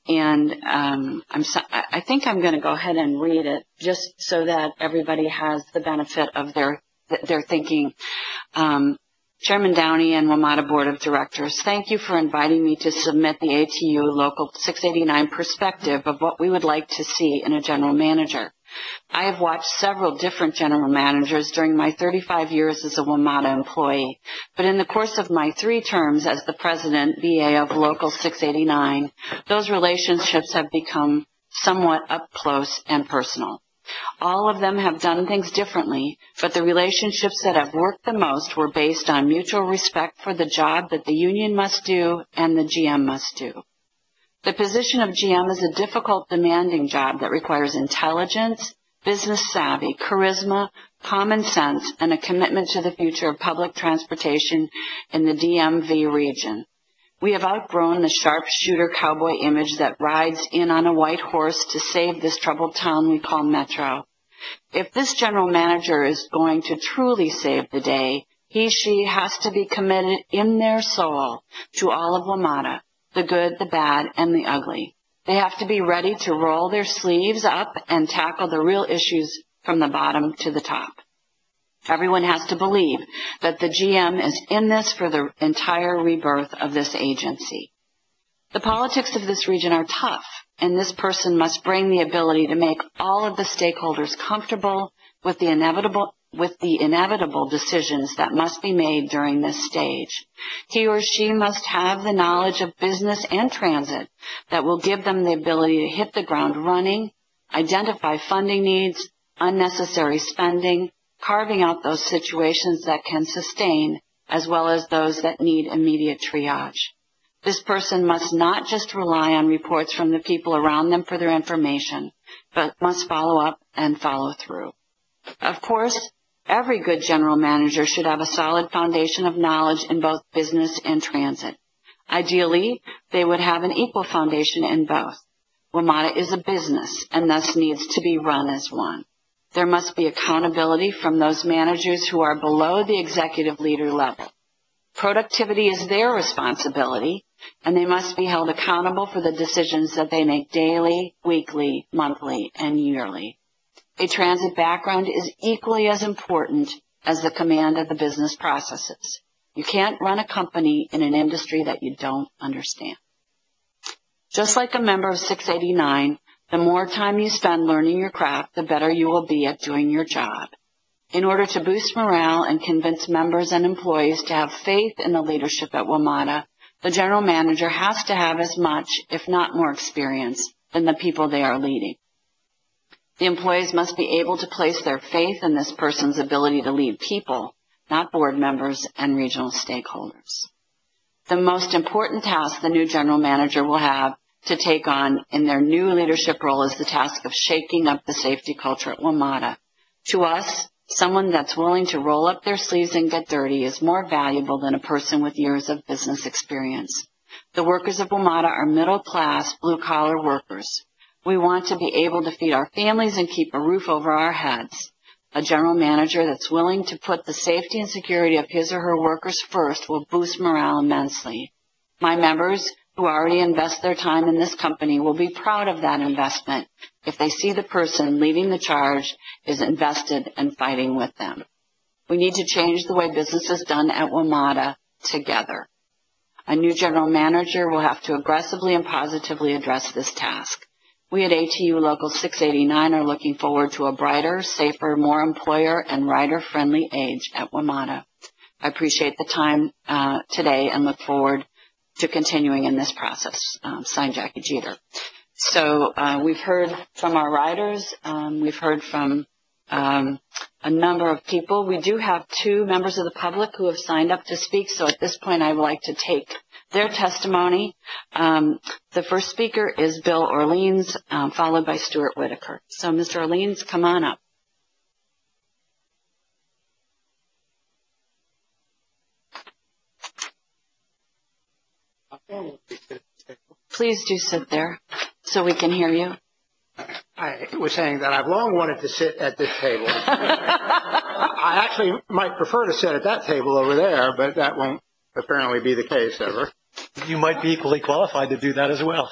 think I'm going to go ahead and read it just so that everybody has the benefit of their thinking. Chairman Downey and WMATA Board of Directors, thank you for inviting me to submit the ATU Local 689 perspective of what we would like to see in a general manager. I have watched several different general managers during my 35 years as a WMATA employee, but in the course of my 3 terms as the president VA of Local 689, those relationships have become somewhat up close and personal. All of them have done things differently, but the relationships that have worked the most were based on mutual respect for the job that the union must do and the GM must do. The position of GM is a difficult, demanding job that requires intelligence, business savvy, charisma, common sense, and a commitment to the future of public transportation in the DMV region. We have outgrown the sharpshooter cowboy image that rides in on a white horse to save this troubled town we call Metro. If this general manager is going to truly save the day, she has to be committed in their soul to all of WMATA, the good, the bad, and the ugly. They have to be ready to roll their sleeves up and tackle the real issues from the bottom to the top. Everyone has to believe that the GM is in this for the entire rebirth of this agency. The politics of this region are tough, and this person must bring the ability to make all of the stakeholders comfortable with the inevitable decisions that must be made during this stage. He or she must have the knowledge of business and transit that will give them the ability to hit the ground running, identify funding needs, unnecessary spending, carving out those situations that can sustain as well as those that need immediate triage. This person must not just rely on reports from the people around them for their information, but must follow up and follow through. Of course, every good general manager should have a solid foundation of knowledge in both business and transit. Ideally, they would have an equal foundation in both. WMATA is a business and thus needs to be run as one. There must be accountability from those managers who are below the executive leader level. Productivity is their responsibility, and they must be held accountable for the decisions that they make daily, weekly, monthly, and yearly. A transit background is equally as important as the command of the business processes. You can't run a company in an industry that you don't understand. Just like a member of 689, the more time you spend learning your craft, the better you will be at doing your job. In order to boost morale and convince members and employees to have faith in the leadership at WMATA, the general manager has to have as much, if not more experience than the people they are leading. The employees must be able to place their faith in this person's ability to lead people, not board members and regional stakeholders. The most important task the new general manager will have to take on in their new leadership role is the task of shaking up the safety culture at WMATA. To us, someone that's willing to roll up their sleeves and get dirty is more valuable than a person with years of business experience. The workers of WMATA are middle-class, blue-collar workers. We want to be able to feed our families and keep a roof over our heads. A general manager that's willing to put the safety and security of his or her workers first will boost morale immensely. My members who already invest their time in this company will be proud of that investment if they see the person leading the charge is invested and fighting with them. We need to change the way business is done at WMATA together. A new general manager will have to aggressively and positively address this task. We at ATU Local 689 are looking forward to a brighter, safer, more employer and rider-friendly age at WMATA. I appreciate the time today and look forward to continuing in this process. Signed, Jackie Jeter. So we've heard from our riders. We've heard from a number of people. We do have 2 members of the public who have signed up to speak. So at this point, I would like to take their testimony. The first speaker is Bill Orleans, followed by Stuart Whitaker. So Mr. Orleans, come on up. Please do sit there so we can hear you. I was saying that I've long wanted to sit at this table. I actually might prefer to sit at that table over there, but that won't apparently be the case ever. You might be equally qualified to do that as well.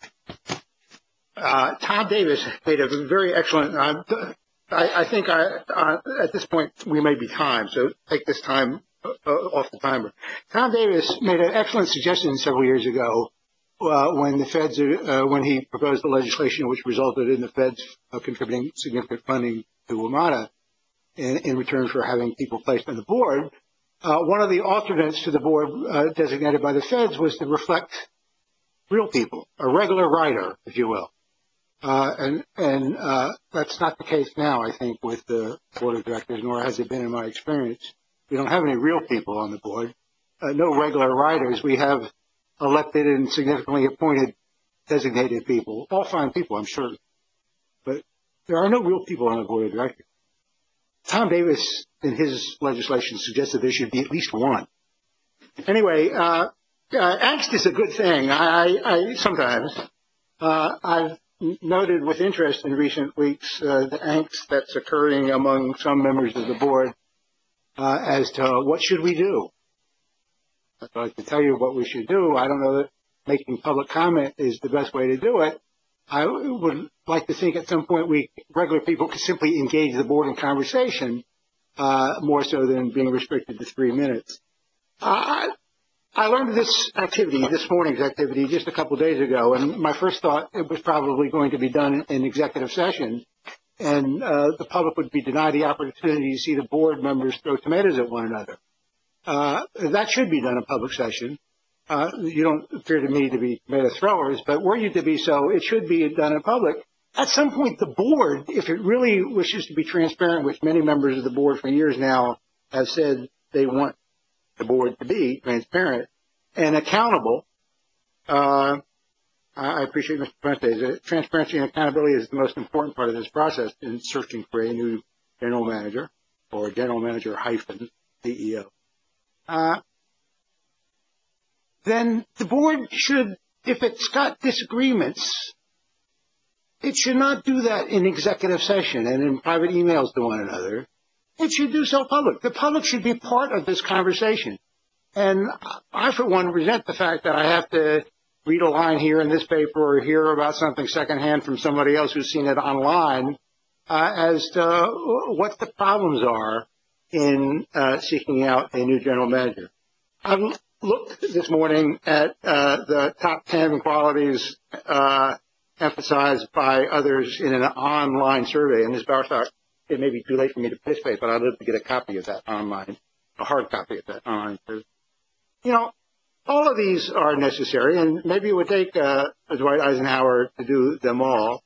Tom Davis made a very excellent, I think at this point we may be timed, so take this time off the timer. Tom Davis made an excellent suggestion several years ago when the feds, when he proposed the legislation which resulted in the feds contributing significant funding to WMATA in return for having people placed on the board. One of the alternates to the board designated by the feds was to reflect real people, a regular rider, if you will. And that's not the case now, I think, with the board of directors, nor has it been in my experience. We don't have any real people on the board, no regular riders. We have elected and significantly appointed designated people, all fine people, I'm sure. But there are no real people on the board of directors. Tom Davis, in his legislation, suggested there should be at least one. Anyway, angst is a good thing. I sometimes. I've noted with interest in recent weeks the angst that's occurring among some members of the board as to what should we do. I'd like to tell you what we should do. I don't know that making public comment is the best way to do it. I would like to think at some point regular people could simply engage the board in conversation, more so than being restricted to 3 minutes. I learned of this morning's activity, just a couple of days ago, and my first thought, it was probably going to be done in executive session, and the public would be denied the opportunity to see the board members throw tomatoes at one another. That should be done in public session. You don't appear to me to be tomato throwers, but were you to be so, it should be done in public. At some point, the board, if it really wishes to be transparent, which many members of the board for years now have said they want the board to be transparent and accountable. I appreciate Mr. Fuentes. Transparency and accountability is the most important part of this process in searching for a new general manager or general manager hyphen CEO. Then the board should, if it's got disagreements, it should not do that in executive session and in private emails to one another. It should do so public. The public should be part of this conversation. And I, for one, resent the fact that I have to read a line here in this paper or hear about something secondhand from somebody else who's seen it online as to what the problems are in seeking out a new general manager. I've looked this morning at the top 10 qualities emphasized by others in an online survey, and Ms. Barstock it may be too late for me to participate, but I'd love to get a copy of that online, a hard copy of that online. You know, all of these are necessary, and maybe it would take Dwight Eisenhower to do them all.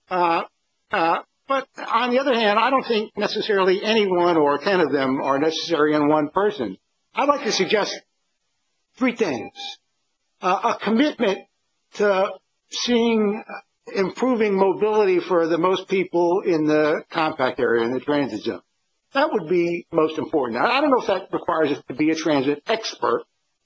But on the other hand, I don't think necessarily any one or 10 of them are necessary in one person. I'd like to suggest 3 things. A commitment to seeing improving mobility for the most people in the compact area, in the transit zone. That would be most important. Now, I don't know if that requires us to be a transit expert,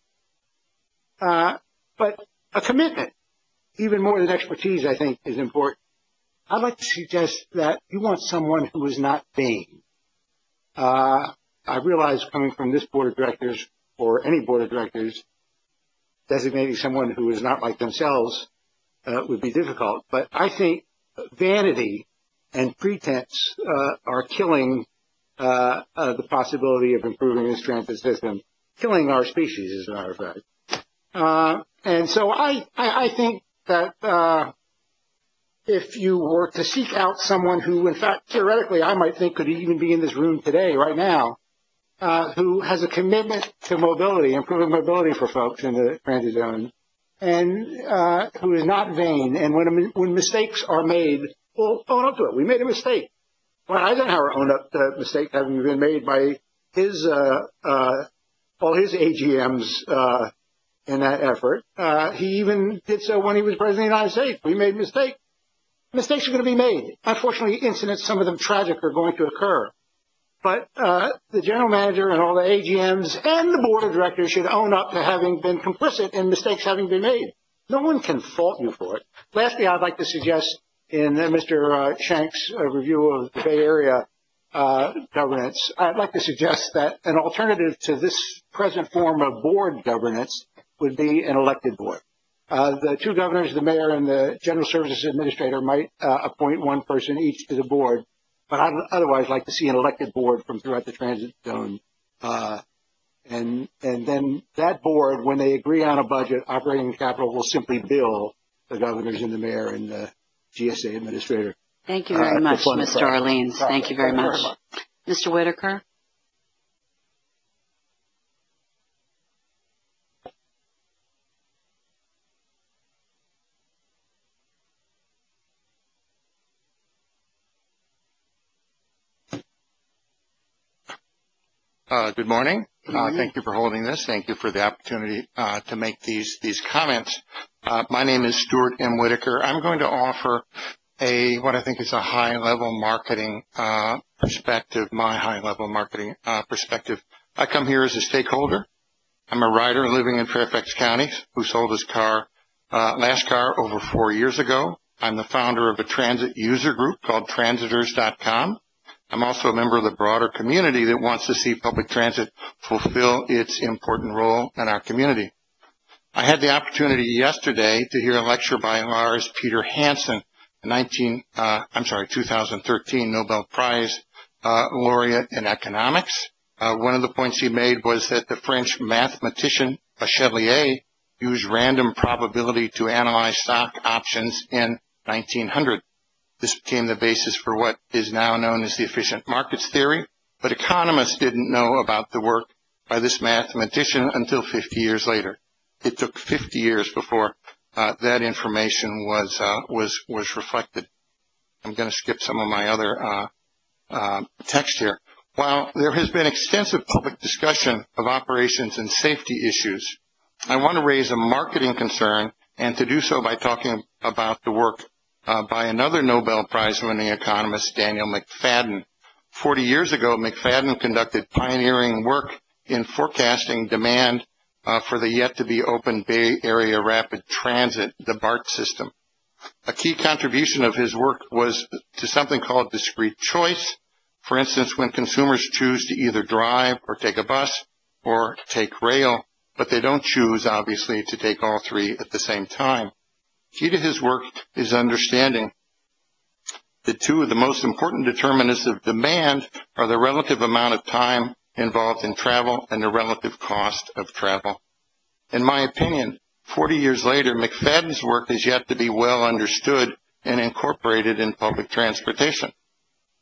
but a commitment, even more than expertise, I think, is important. I'd like to suggest that you want someone who is not vain. I realize coming from this board of directors or any board of directors, designating someone who is not like themselves would be difficult. But I think vanity and pretense are killing the possibility of improving this transit system, killing our species, as a matter of fact. And so I think that if you were to seek out someone who, in fact, theoretically, I might think could even be in this room today, right now, who has a commitment to mobility, improving mobility for folks in the transit zone, and who is not vain, and when mistakes are made, will own up to it. We made a mistake. Well, Eisenhower owned up to the mistake having been made by his all his AGMs in that effort. He even did so when he was president of the United States. We made mistakes. Mistakes are going to be made. Unfortunately, incidents, some of them tragic, are going to occur. But the general manager and all the AGMs and the board of directors should own up to having been complicit in mistakes having been made. No one can fault you for it. Lastly, I'd like to suggest in Mr. Shank's review of the Bay Area governance, I'd like to suggest that an alternative to this present form of board governance would be an elected board. The 2 governors, the mayor and the general services administrator, might appoint one person each to the board, but I'd otherwise like to see an elected board from throughout the transit zone. And then that board, when they agree on a budget, operating capital will simply bill the governors and the mayor and the GSA administrator. Thank you very much, Mr. Orleans. Thank you very much. Mr. Whitaker? Good morning. Thank you for holding this. Thank you for the opportunity to make these comments. My name is Stuart M. Whitaker. I'm going to offer what I think is a high-level marketing perspective, my high-level marketing perspective. I come here as a stakeholder. I'm a rider living in Fairfax County who sold his last car over 4 years ago. I'm the founder of a transit user group called Transitors.com. I'm also a member of the broader community that wants to see public transit fulfill its important role in our community. I had the opportunity yesterday to hear a lecture by Lars Peter Hansen, 2013 Nobel Prize laureate in economics. One of the points he made was that the French mathematician Bachelier used random probability to analyze stock options in 1900. This became the basis for what is now known as the efficient markets theory, but economists didn't know about the work by this mathematician until 50 years later. It took 50 years before that information was reflected. I'm going to skip some of my other text here. While there has been extensive public discussion of operations and safety issues, I want to raise a marketing concern, and to do so by talking about the work by another Nobel Prize-winning economist, Daniel McFadden. 40 years ago, McFadden conducted pioneering work in forecasting demand for the yet-to-be-open Bay Area Rapid Transit, the BART system. A key contribution of his work was to something called discrete choice. For instance, when consumers choose to either drive or take a bus or take rail, but they don't choose, obviously, to take all 3 at the same time. Key to his work is understanding that 2 of the most important determinants of demand are the relative amount of time involved in travel and the relative cost of travel. In my opinion, 40 years later, McFadden's work is yet to be well understood and incorporated in public transportation.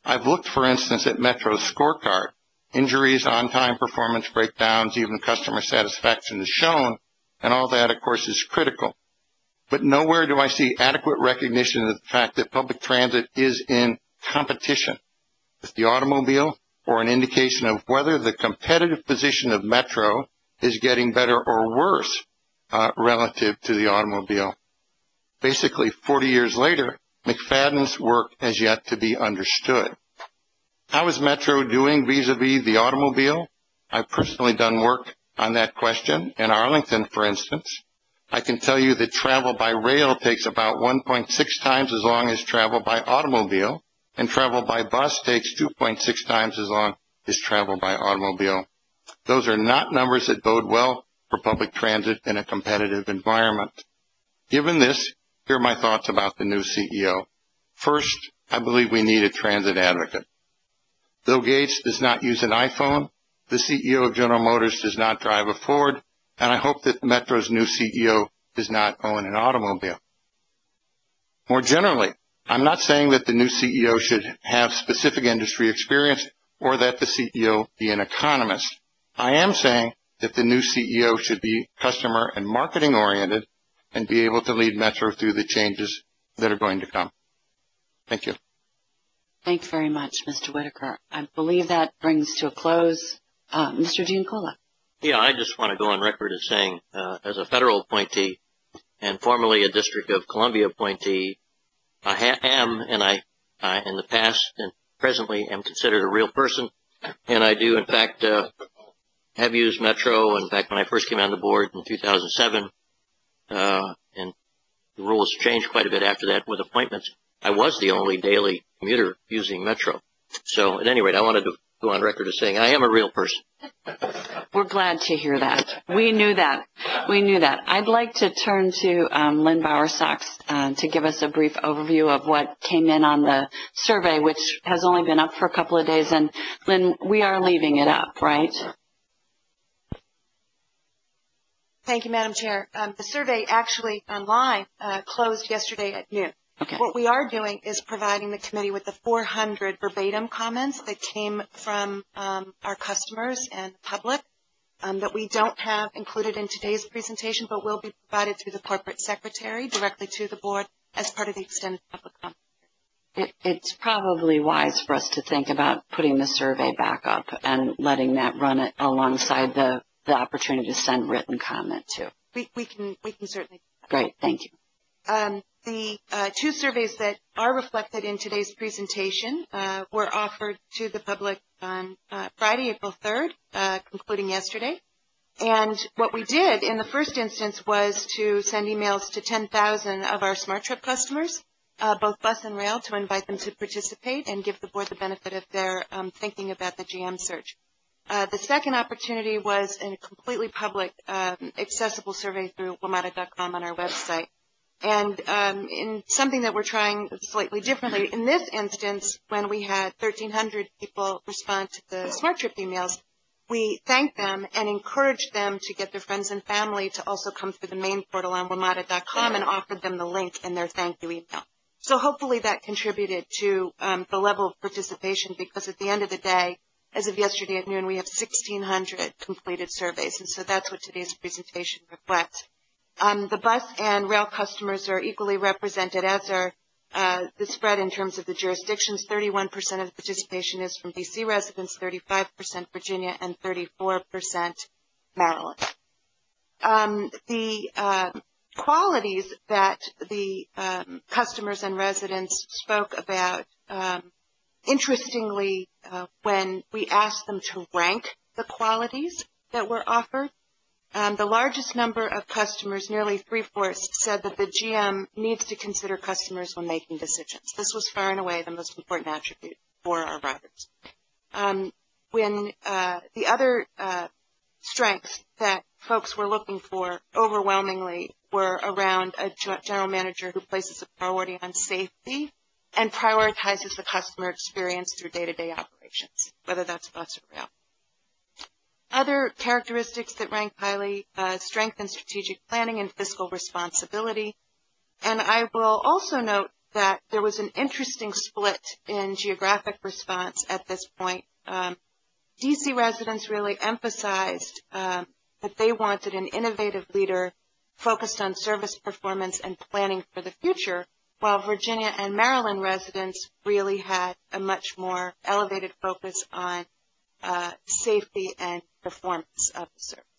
I've looked, for instance, at Metro's scorecard. Injuries, on-time performance breakdowns, even customer satisfaction is shown, and all that, of course, is critical. But nowhere do I see adequate recognition of the fact that public transit is in competition with the automobile, or an indication of whether the competitive position of Metro is getting better or worse relative to the automobile. Basically, 40 years later, McFadden's work has yet to be understood. How is Metro doing vis-a-vis the automobile? I've personally done work on that question. In Arlington, for instance, I can tell you that travel by rail takes about 1.6 times as long as travel by automobile, and travel by bus takes 2.6 times as long as travel by automobile. Those are not numbers that bode well for public transit in a competitive environment. Given this, here are my thoughts about the new CEO. First, I believe we need a transit advocate. Bill Gates does not use an iPhone. The CEO of General Motors does not drive a Ford. And I hope that Metro's new CEO does not own an automobile. More generally, I'm not saying that the new CEO should have specific industry experience or that the CEO be an economist. I am saying that the new CEO should be customer and marketing oriented and be able to lead Metro through the changes that are going to come. Thank you. Thank you very much, Mr. Whitaker. I believe that brings to a close Mr. Giancola. Yeah, I just want to go on record as saying, as a federal appointee and formerly a District of Columbia appointee, I am, and I in the past and presently am considered a real person, and I do, in fact, have used Metro. In fact, when I first came on the board in 2007, and the rules changed quite a bit after that with appointments, I was the only daily commuter using Metro. So, at any rate, I wanted to go on record as saying I am a real person. We're glad to hear that. We knew that. We knew that. I'd like to turn to Lynn Bowersox to give us a brief overview of what came in on the survey, which has only been up for a couple of days. And, Lynn, we are leaving it up, right? Thank you, Madam Chair. The survey actually online closed yesterday at noon. Okay. What we are doing is providing the committee with the 400 verbatim comments that came from our customers and the public that we don't have included in today's presentation, but will be provided through the corporate secretary directly to the board as part of the extended public comment. It's probably wise for us to think about putting the survey back up and letting that run it alongside the opportunity to send written comment too. We can certainly do that. Great, thank you. The two surveys that are reflected in today's presentation were offered to the public on Friday, April 3rd, concluding yesterday. And what we did in the first instance was to send emails to 10,000 of our Smart Trip customers, both bus and rail, to invite them to participate and give the board the benefit of their thinking about the GM search. The second opportunity was a completely public, accessible survey through WMATA.com on our website. And in something that we're trying slightly differently, in this instance, when we had 1,300 people respond to the Smart Trip emails, we thanked them and encouraged them to get their friends and family to also come through the main portal on WMATA.com and offered them the link in their thank you email. So hopefully that contributed to the level of participation, because at the end of the day, as of yesterday at noon, we have 1,600 completed surveys, and so that's what today's presentation reflects. The bus and rail customers are equally represented, as are the spread in terms of the jurisdictions. 31% of the participation is from D.C. residents, 35% Virginia, and 34% Maryland. The qualities that the customers and residents spoke about, interestingly, when we asked them to rank the qualities that were offered, the largest number of customers, nearly 3/4, said that the GM needs to consider customers when making decisions. This was far and away the most important attribute for our riders. When the other strengths that folks were looking for overwhelmingly were around a general manager who places a priority on safety and prioritizes the customer experience through day-to-day operations, whether that's bus or rail. Other characteristics that rank highly, strength in strategic planning and fiscal responsibility. And I will also note that there was an interesting split in geographic response at this point. DC residents really emphasized that they wanted an innovative leader focused on service performance and planning for the future, while Virginia and Maryland residents really had a much more elevated focus on safety and performance of the service.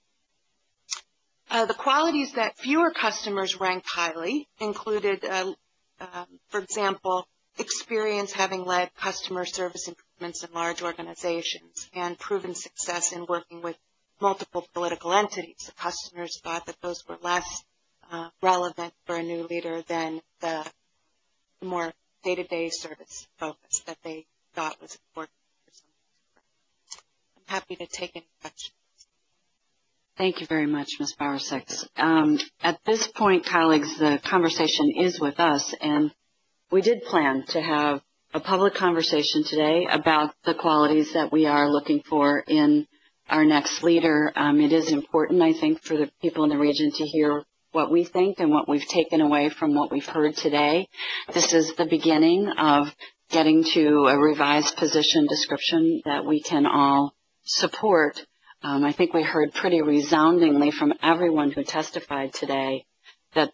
The qualities that fewer customers ranked highly included, for example, experience having led customer service improvements in large organizations and proven success in working with multiple political entities. The customers thought that those were less relevant for a new leader than the more day-to-day service focus that they thought was important for some. I'm happy to take any questions. Thank you very much, Ms. Bowersox. At this point, colleagues, the conversation is with us, and we did plan to have a public conversation today about the qualities that we are looking for in our next leader. It is important, I think, for the people in the region to hear what we think and what we've taken away from what we've heard today. This is the beginning of getting to a revised position description that we can all support. I think we heard pretty resoundingly from everyone who testified today that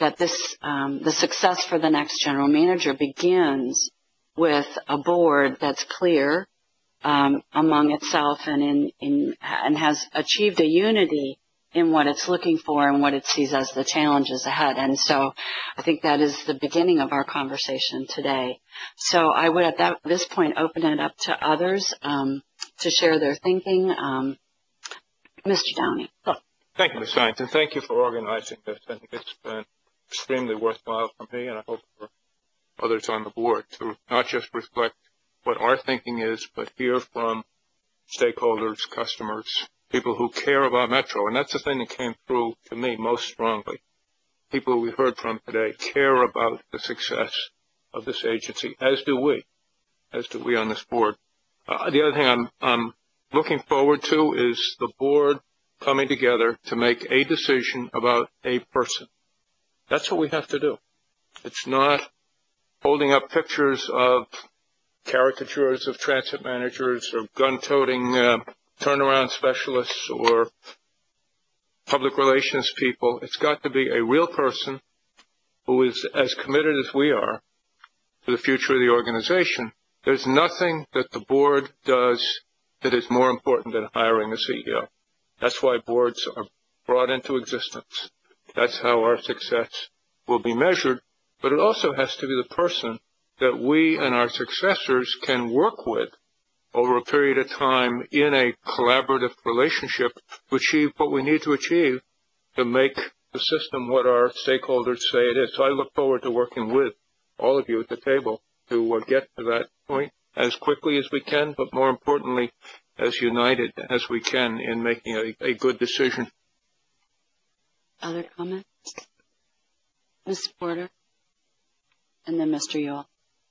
the success for the next general manager begins with a board that's clear among itself and has achieved a unity in what it's looking for and what it sees as the challenges ahead. And so I think that is the beginning of our conversation today. So I would at this point open it up to others to share their thinking. Mr. Downey. Thank you, Ms. Sainz, and thank you for organizing this. I think it's been extremely worthwhile for me, and I hope for others on the board to not just reflect what our thinking is, but hear from stakeholders, customers, people who care about Metro. And that's the thing that came through to me most strongly. People we heard from today care about the success of this agency, as do we on this board. The other thing I'm looking forward to is the board coming together to make a decision about a person. That's what we have to do. It's not holding up pictures of caricatures of transit managers or gun-toting turnaround specialists or public relations people. It's got to be a real person who is as committed as we are to the future of the organization. There's nothing that the board does that is more important than hiring a CEO. That's why boards are brought into existence. That's how our success will be measured. But it also has to be the person that we and our successors can work with over a period of time in a collaborative relationship to achieve what we need to achieve to make the system what our stakeholders say it is. So I look forward to working with all of you at the table to get to that point as quickly as we can, but more importantly, as united as we can in making a good decision. Other comments? Ms. Porter? And then Mr. Ewell.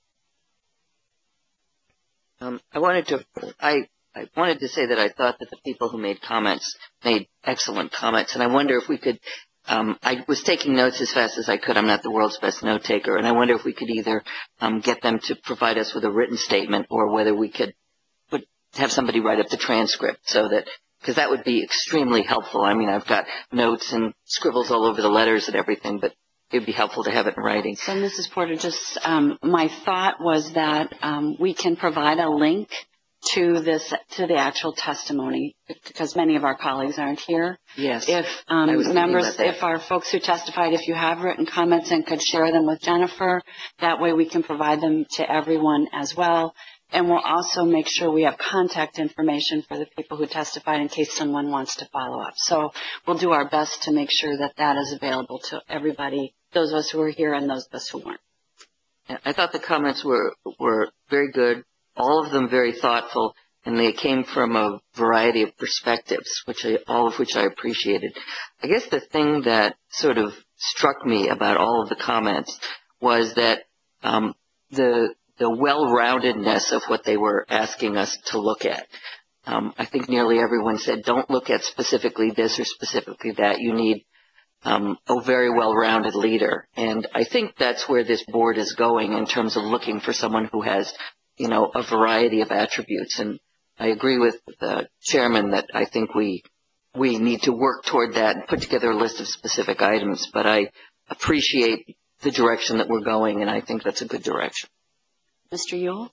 I wanted to say that I thought that the people who made comments made excellent comments, and I wonder if we could, I was taking notes as fast as I could. I'm not the world's best note taker, and I wonder if we could either get them to provide us with a written statement or whether we could have somebody write up the transcript so that, because that would be extremely helpful. I mean, I've got notes and scribbles all over the letters and everything, but it would be helpful to have it in writing. So, Mrs. Porter, just my thought was that we can provide a link to the actual testimony, because many of our colleagues aren't here. Yes. If if our folks who testified, if you have written comments and could share them with Jennifer, that way we can provide them to everyone as well. And we'll also make sure we have contact information for the people who testified in case someone wants to follow up. So we'll do our best to make sure that that is available to everybody, those of us who are here and those of us who weren't. I thought the comments were very good, all of them very thoughtful, and they came from a variety of perspectives, all of which I appreciated. I guess the thing that sort of struck me about all of the comments was that the well-roundedness of what they were asking us to look at. I think nearly everyone said, don't look at specifically this or specifically that. You need a very well-rounded leader. And I think that's where this board is going in terms of looking for someone who has, a variety of attributes. And I agree with the chairman that I think we need to work toward that and put together a list of specific items. But I appreciate the direction that we're going, and I think that's a good direction. Mr. Ewell?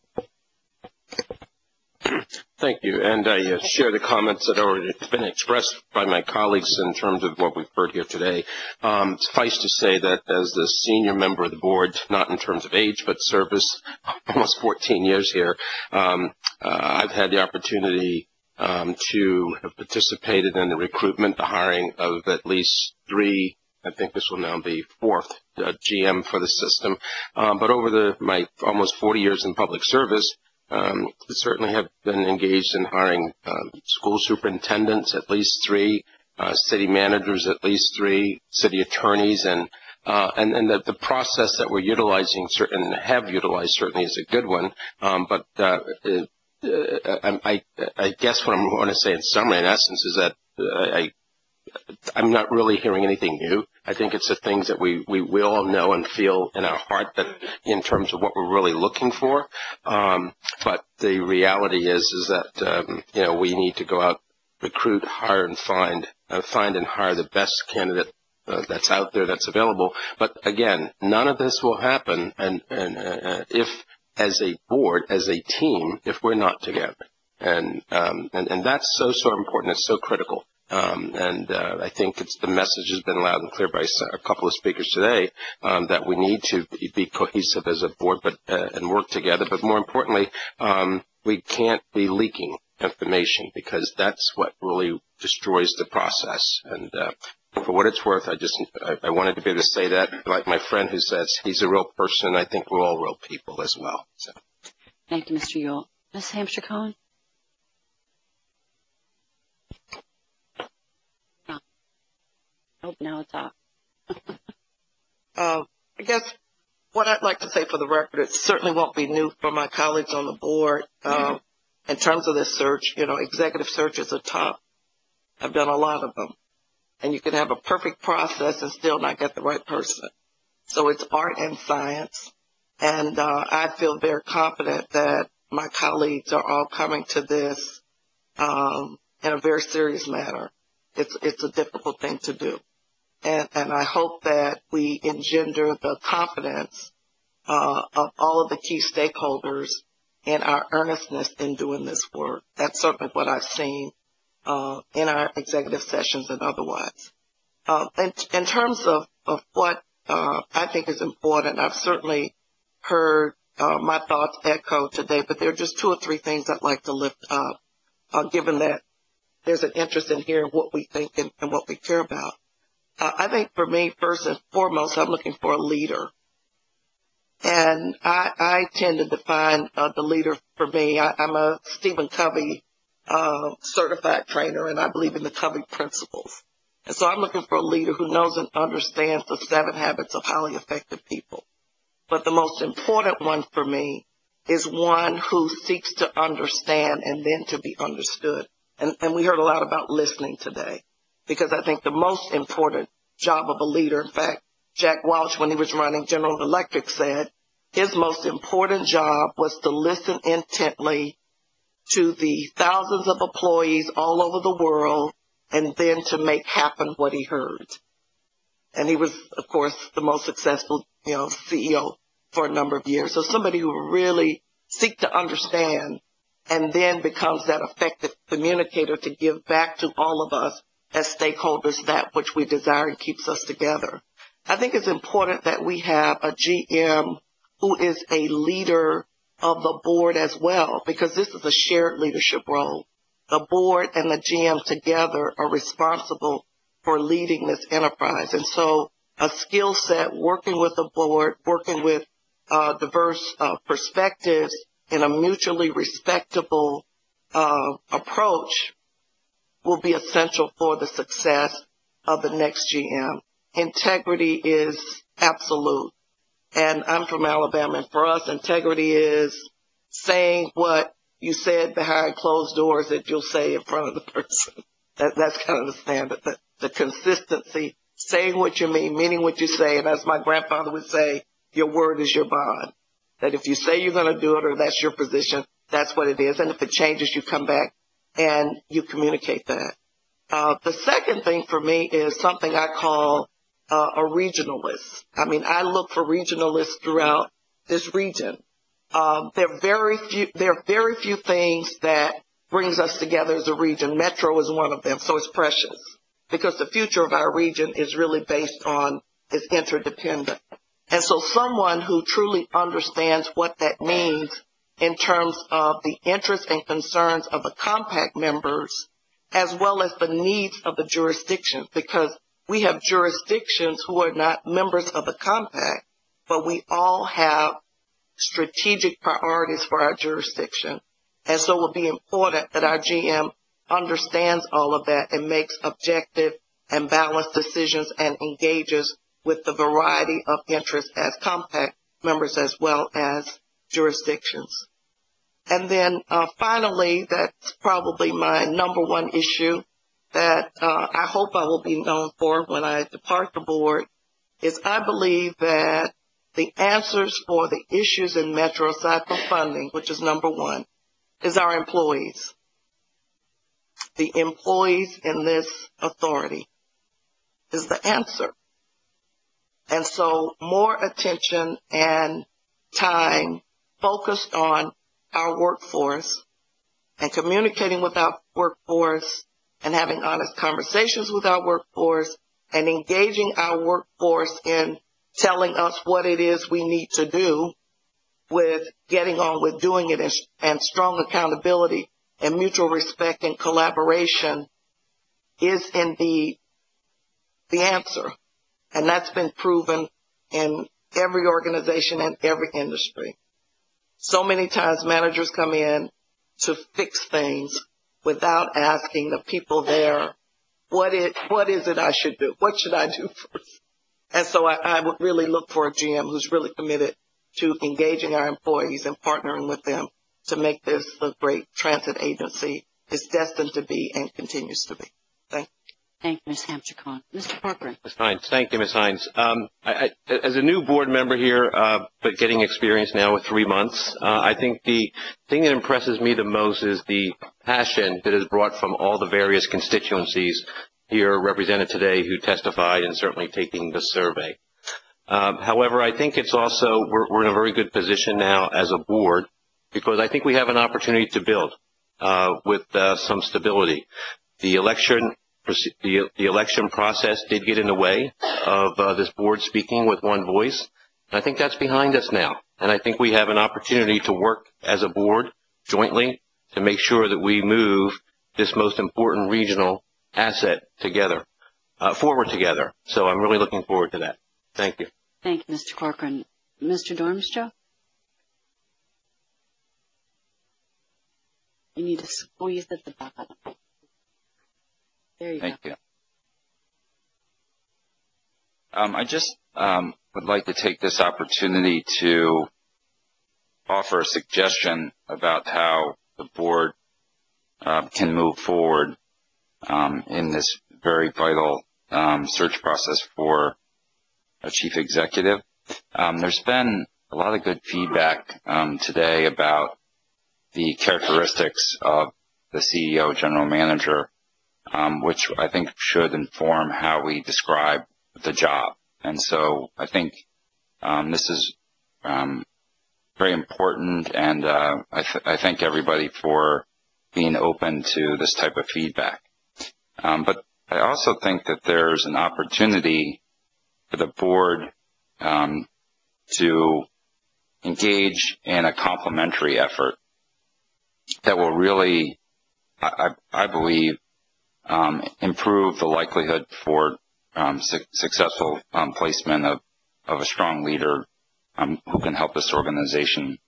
Thank you. And I share the comments that have already been expressed by my colleagues in terms of what we've heard here today. Suffice to say that as the senior member of the board, not in terms of age, but service, almost 14 years here, I've had the opportunity to have participated in the recruitment, the hiring of at least 3, I think this will now be 4th GM for the system. But over my almost 40 years in public service, certainly have been engaged in hiring school superintendents, at least 3, city managers, at least 3, city attorneys, and the process that we're utilizing and have utilized certainly is a good one. But I guess what I'm going to say in summary, in essence, is that I'm not really hearing anything new. I think it's the things that we all know and feel in our heart that in terms of what we're really looking for. But the reality is that, we need to go out, recruit, hire, and find and hire the best candidate that's out there that's available. But again, none of this will happen and if as a board, as a team, if we're not together. And that's so important. It's so critical. I think the message has been loud and clear by a couple of speakers today that we need to be cohesive as a board, and work together. But more importantly, we can't be leaking information because that's what really destroys the process. And for what it's worth, I wanted to be able to say that, like my friend who says he's a real person. I think we're all real people as well. So. Thank you, Mr. Ewell. Ms. Hampshire-Cohen? Nope, now it's off. I guess what I'd like to say for the record, it certainly won't be new for my colleagues on the board. In terms of this search, executive searches are tough. I've done a lot of them. And you can have a perfect process and still not get the right person. So it's art and science. And I feel very confident that my colleagues are all coming to this in a very serious manner. It's a difficult thing to do. And I hope that we engender the confidence of all of the key stakeholders in our earnestness in doing this work. That's certainly what I've seen in our executive sessions and otherwise. In terms of what I think is important, I've certainly heard my thoughts echoed today, but there are just 2 or 3 things I'd like to lift up, given that there's an interest in hearing what we think and what we care about. I think for me, first and foremost, I'm looking for a leader. And I tend to define the leader for me. I'm a Stephen Covey certified trainer, and I believe in the Covey principles. And so I'm looking for a leader who knows and understands the 7 habits of highly effective people. But the most important one for me is one who seeks to understand and then to be understood. And we heard a lot about listening today, because I think the most important job of a leader, in fact, Jack Welch, when he was running General Electric, said his most important job was to listen intently to the thousands of employees all over the world and then to make happen what he heard. And he was, of course, the most successful, CEO for a number of years. So somebody who really seeks to understand and then becomes that effective communicator to give back to all of us as stakeholders that which we desire and keeps us together. I think it's important that we have a GM who is a leader of the board as well, because this is a shared leadership role. The board and the GM together are responsible for leading this enterprise. And so a skill set working with the board, working with diverse perspectives in a mutually respectable approach will be essential for the success of the next GM. Integrity is absolute. And I'm from Alabama, and for us, integrity is saying what you said behind closed doors that you'll say in front of the person. That's kind of the standard. The consistency saying what you mean, meaning what you say. And as my grandfather would say, your word is your bond. That if you say you're going to do it or that's your position, that's what it is. And if it changes, you come back and you communicate that. The second thing for me is something I call a regionalist. I mean, I look for regionalists throughout this region. There are very few things that brings us together as a region. Metro is one of them, so it's precious because the future of our region is really based on is interdependent. And so someone who truly understands what that means in terms of the interests and concerns of the compact members, as well as the needs of the jurisdictions, because we have jurisdictions who are not members of the compact, but we all have strategic priorities for our jurisdiction. And so it will be important that our GM understands all of that and makes objective and balanced decisions and engages with the variety of interests as compact members as well as jurisdictions. And then finally, that's probably my number one issue that I hope I will be known for when I depart the board, is I believe that the answers for the issues in Metro, aside from funding, which is number one, is our employees. The employees in this authority is the answer. And so more attention and time focused on our workforce and communicating with our workforce and having honest conversations with our workforce and engaging our workforce in telling us what it is we need to do with getting on with doing it, and strong accountability and mutual respect and collaboration is indeed the answer. And that's been proven in every organization and every industry. So many times managers come in to fix things without asking the people there, what is it I should do? What should I do first? And so I would really look for a GM who's really committed to engaging our employees and partnering with them to make this the great transit agency it's destined to be and continues to be. Thank you. Thank you, Ms. Hampshire-Cohen. Mr. Corcoran. Ms. Hines. Thank you, Ms. Hines. As a new board member here, but getting experience now with 3 months, I think the thing that impresses me the most is the passion that is brought from all the various constituencies here represented today who testified and certainly taking the survey. However, I think it's also, we're in a very good position now as a board because I think we have an opportunity to build with some stability. The election process did get in the way of this board speaking with one voice. And I think that's behind us now. And I think we have an opportunity to work as a board jointly to make sure that we move this most important regional asset together, forward together. So I'm really looking forward to that. Thank you. Thank you, Mr. Corcoran. Mr. Dormstrow? You need to squeeze at the bottom. There you go. Thank you. I just would like to take this opportunity to offer a suggestion about how the board can move forward in this very vital search process for a chief executive. There's been a lot of good feedback today about the characteristics of the CEO, general manager, which I think should inform how we describe the job. And so I think this is very important, and I thank everybody for being open to this type of feedback. But I also think that there's an opportunity for the board to engage in a complementary effort that will really, I believe, improve the likelihood for successful placement of a strong leader who can help this organization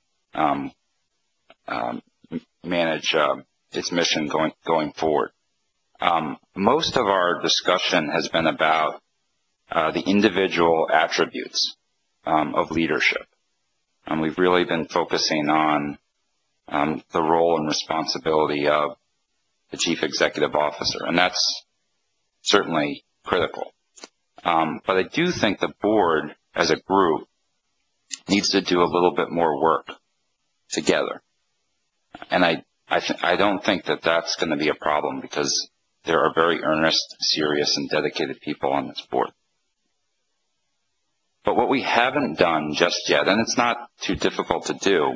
manage its mission going forward. Most of our discussion has been about the individual attributes of leadership. We've really been focusing on the role and responsibility of the chief executive officer, and that's certainly critical. But I do think the board as a group needs to do a little bit more work together. And I don't think that that's going to be a problem because there are very earnest, serious, and dedicated people on this board. But what we haven't done just yet, and it's not too difficult to do,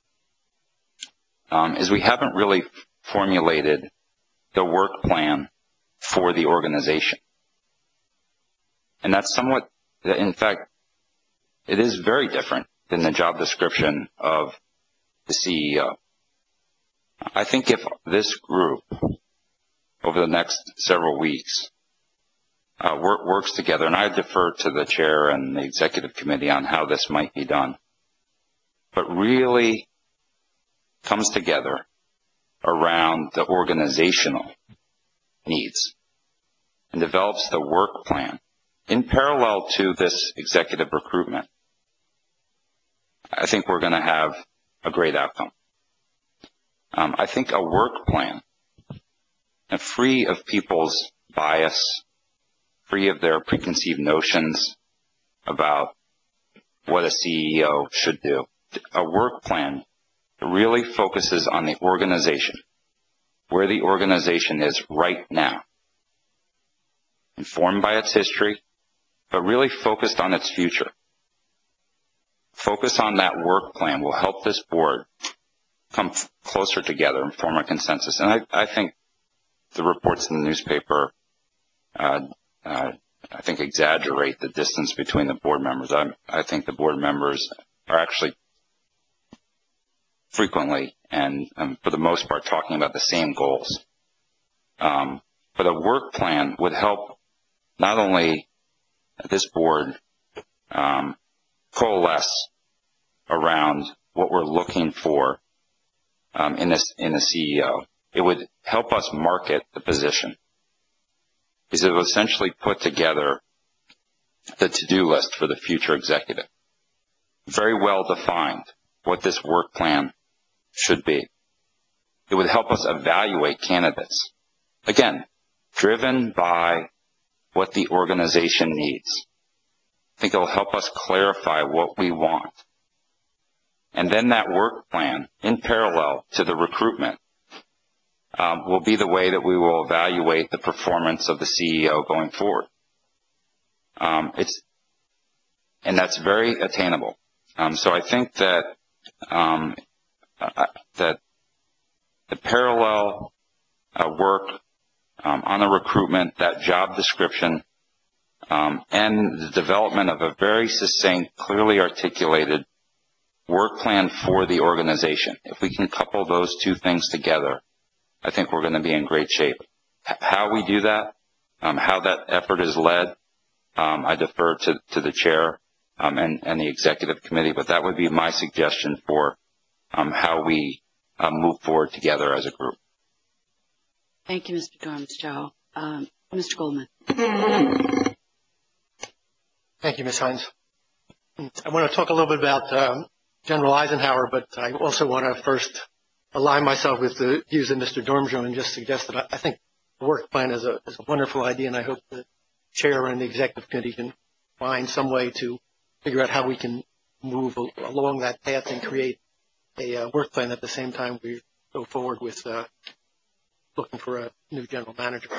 is we haven't really formulated the work plan for the organization. And that's somewhat, in fact, it is very different than the job description of the CEO. I think if this group, over the next several weeks, works together, and I defer to the chair and the executive committee on how this might be done, but really comes together around the organizational needs and develops the work plan in parallel to this executive recruitment, I think we're going to have a great outcome. I think a work plan, and free of people's bias, free of their preconceived notions about what a CEO should do, a work plan really focuses on the organization, where the organization is right now, informed by its history, but really focused on its future. Focus on that work plan will help this board come closer together and form a consensus. And I think the reports in the newspaper, I think, exaggerate the distance between the board members. I think the board members are actually frequently and for the most part talking about the same goals. But a work plan would help not only this board coalesce around what we're looking for in a CEO. It would help us market the position, because it will essentially put together the to-do list for the future executive. Very well defined what this work plan should be. It would help us evaluate candidates. Again, driven by what the organization needs. I think it will help us clarify what we want. And then that work plan, in parallel to the recruitment, will be the way that we will evaluate the performance of the CEO going forward. And that's very attainable. So I think that that the parallel work on the recruitment, that job description, and the development of a very succinct, clearly articulated work plan for the organization. If we can couple those two things together, I think we're going to be in great shape. How we do that, how that effort is led, I defer to the chair and the executive committee, but that would be my suggestion for how we move forward together as a group. Thank you, Mr. Dorms, Joe. Mr. Goldman. Thank you, Ms. Hines. I want to talk a little bit about General Eisenhower, but I also want to first align myself with the views of Mr. Dormjo and just suggest that I think the work plan is a wonderful idea, and I hope the chair and the executive committee can find some way to figure out how we can move along that path and create a work plan at the same time we go forward with looking for a new general manager.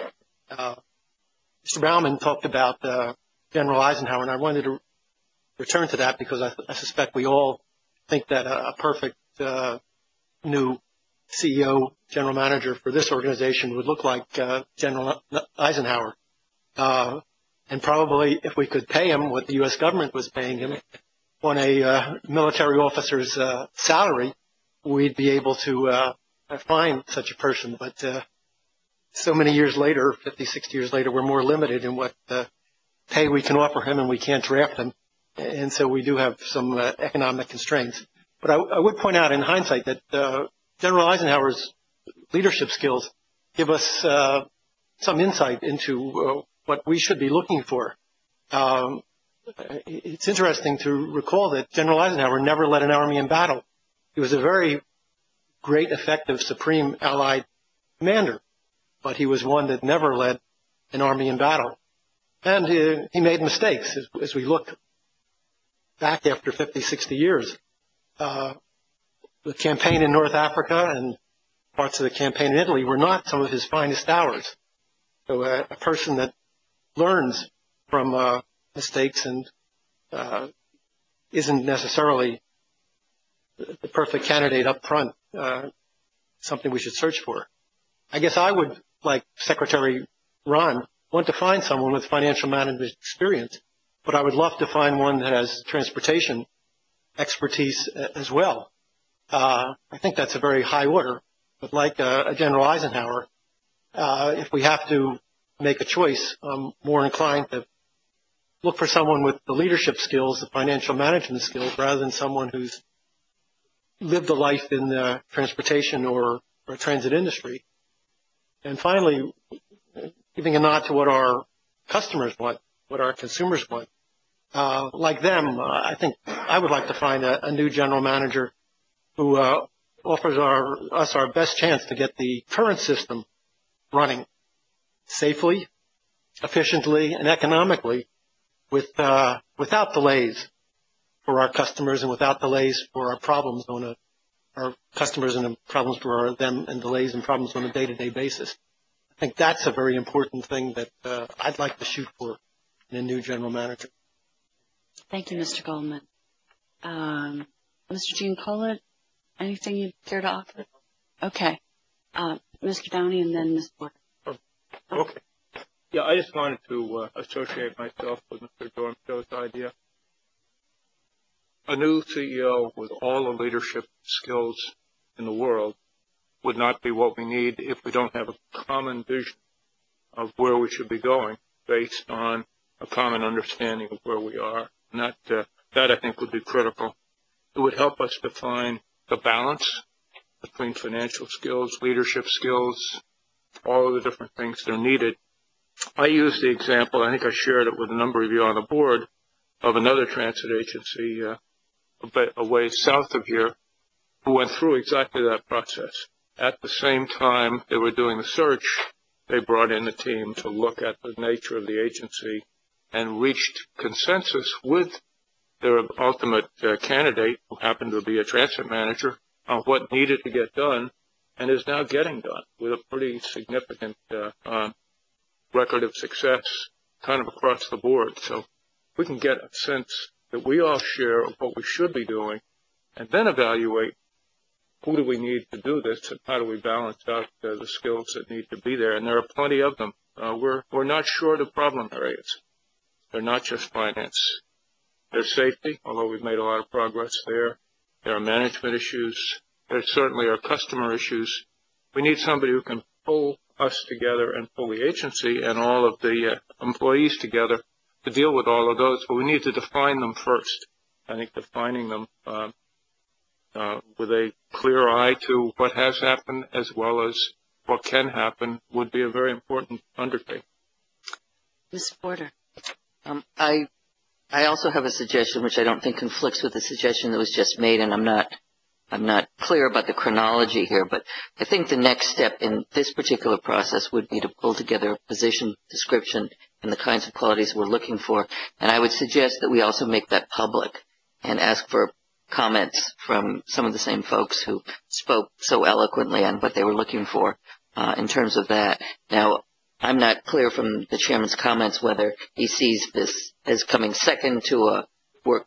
Mr. Baumann talked about General Eisenhower, and I wanted to return to that because I suspect we all think that a perfect new CEO, general manager for this organization would look like General Eisenhower. And probably if we could pay him what the U.S. government was paying him on a military officer's salary, we'd be able to find such a person. But so many years later, 50, 60 years later, we're more limited in what pay we can offer him, and we can't draft him. And so we do have some economic constraints. But I would point out in hindsight that General Eisenhower's leadership skills give us some insight into what we should be looking for. It's interesting to recall that General Eisenhower never led an army in battle. He was a very great, effective, supreme Allied commander, but he was one that never led an army in battle. And he made mistakes as we look back after 50, 60 years. The campaign in North Africa and parts of the campaign in Italy were not some of his finest hours. So a person that learns from mistakes and isn't necessarily the perfect candidate up front, something we should search for. I guess I would, like Secretary Ron, want to find someone with financial management experience, but I would love to find one that has transportation expertise as well. I think that's a very high order, but like General Eisenhower, if we have to make a choice, I'm more inclined to look for someone with the leadership skills, the financial management skills, rather than someone who's lived a life in the transportation or transit industry. And finally, giving a nod to what our customers want, what our consumers want. Like them, I think I would like to find a new general manager who offers us our best chance to get the current system running safely, efficiently, and economically without delays for our customers and without delays for our problems on our customers and problems for them and delays and problems on a day-to-day basis. I think that's a very important thing that I'd like to shoot for in a new general manager. Thank you, Mr. Goldman. Mr. Gene Collett, anything you'd care to offer? Okay. Mr. Downey and then Ms. Porter. Okay. Yeah, I just wanted to associate myself with Mr. Dormshow's idea. A new CEO with all the leadership skills in the world would not be what we need if we don't have a common vision of where we should be going based on a common understanding of where we are. And that I think would be critical. It would help us define the balance between financial skills, leadership skills, all of the different things that are needed. I used the example, I think I shared it with a number of you on the board, of another transit agency a bit away south of here who went through exactly that process. At the same time they were doing the search, they brought in a team to look at the nature of the agency and reached consensus with their ultimate candidate, who happened to be a transit manager, on what needed to get done and is now getting done with a pretty significant record of success kind of across the board. So we can get a sense that we all share of what we should be doing and then evaluate who do we need to do this and how do we balance out the skills that need to be there. And there are plenty of them. We're not short of problem areas. They're not just finance. There's safety, although we've made a lot of progress there. There are management issues. There certainly are customer issues. We need somebody who can pull us together and pull the agency and all of the employees together to deal with all of those, but we need to define them first. I think defining them with a clear eye to what has happened as well as what can happen would be a very important undertaking. Ms. Porter. I also have a suggestion which I don't think conflicts with the suggestion that was just made, and I'm not clear about the chronology here, but I think the next step in this particular process would be to pull together a position description and the kinds of qualities we're looking for. And I would suggest that we also make that public and ask for comments from some of the same folks who spoke so eloquently on what they were looking for in terms of that. Now, I'm not clear from the chairman's comments whether he sees this as coming second to a work.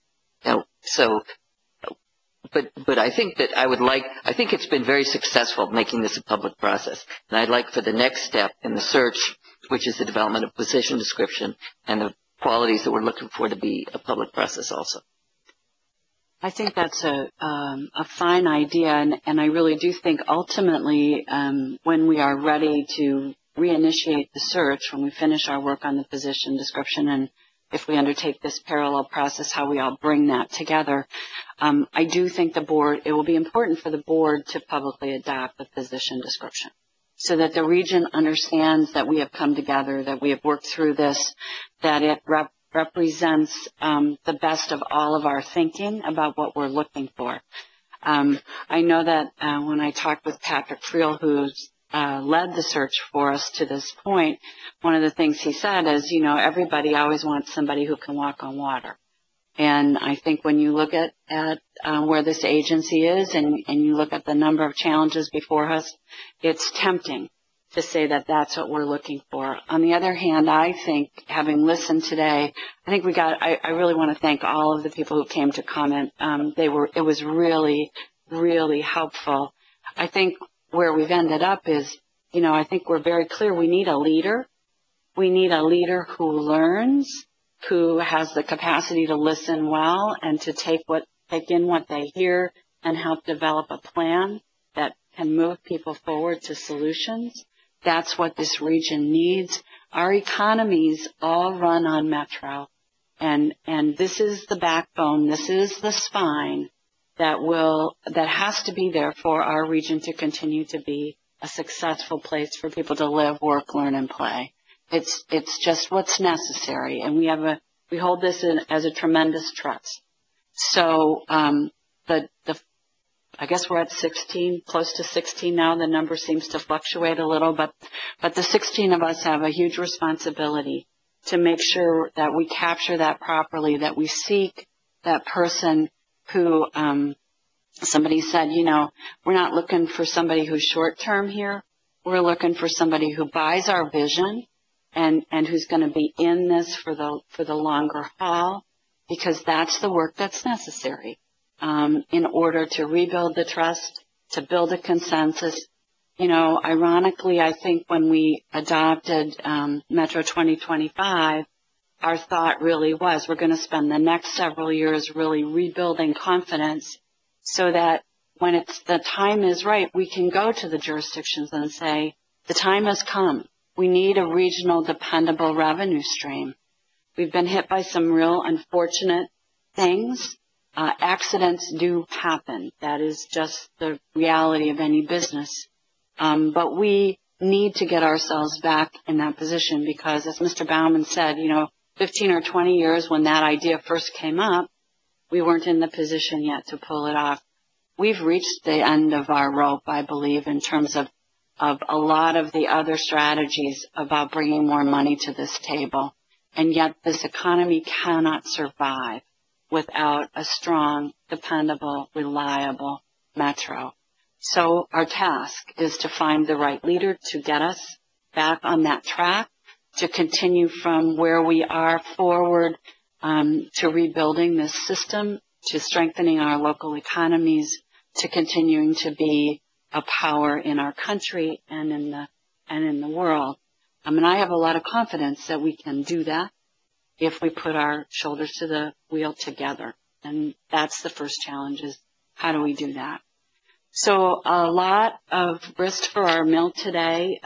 But I think that I think it's been very successful making this a public process. And I'd like for the next step in the search, which is the development of position description and the qualities that we're looking for, to be a public process also. I think that's a fine idea, and I really do think ultimately when we are ready to reinitiate the search, when we finish our work on the position description, and if we undertake this parallel process, how we all bring that together, I do think it will be important for the board to publicly adopt the position description so that the region understands that we have come together, that we have worked through this, that it represents the best of all of our thinking about what we're looking for. I know that when I talked with Patrick Friel, who's led the search for us to this point, one of the things he said is, everybody always wants somebody who can walk on water. And I think when you look at where this agency is and you look at the number of challenges before us, it's tempting to say that that's what we're looking for. On the other hand, I think, having listened today, I really want to thank all of the people who came to comment. It was really, really helpful. I think where we've ended up is, I think we're very clear we need a leader. We need a leader who learns, who has the capacity to listen well and to take in what they hear and help develop a plan that can move people forward to solutions. That's what this region needs. Our economies all run on Metro, and this is the backbone, this is the spine that has to be there for our region to continue to be a successful place for people to live, work, learn, and play. It's just what's necessary, and we hold this as a tremendous trust. So I guess we're at 16, close to 16 now. The number seems to fluctuate a little, but the 16 of us have a huge responsibility to make sure that we capture that properly, that we seek that person who, somebody said, we're not looking for somebody who's short-term here. We're looking for somebody who buys our vision and who's going to be in this for the longer haul, because that's the work that's necessary. In order to rebuild the trust, to build a consensus. Ironically, I think when we adopted Metro 2025, our thought really was we're going to spend the next several years really rebuilding confidence so that when the time is right, we can go to the jurisdictions and say, the time has come. We need a regional dependable revenue stream. We've been hit by some real unfortunate things. Accidents do happen. That is just the reality of any business. But we need to get ourselves back in that position because, as Mr. Baumann said, 15 or 20 years when that idea first came up, we weren't in the position yet to pull it off. We've reached the end of our rope, I believe, in terms of a lot of the other strategies about bringing more money to this table. And yet this economy cannot survive without a strong, dependable, reliable Metro. So our task is to find the right leader to get us back on that track, to continue from where we are forward to rebuilding this system, to strengthening our local economies, to continuing to be a power in our country and in the world. And I have a lot of confidence that we can do that if we put our shoulders to the wheel together. And that's the first challenge, is how do we do that? So a lot of grist for our mill today.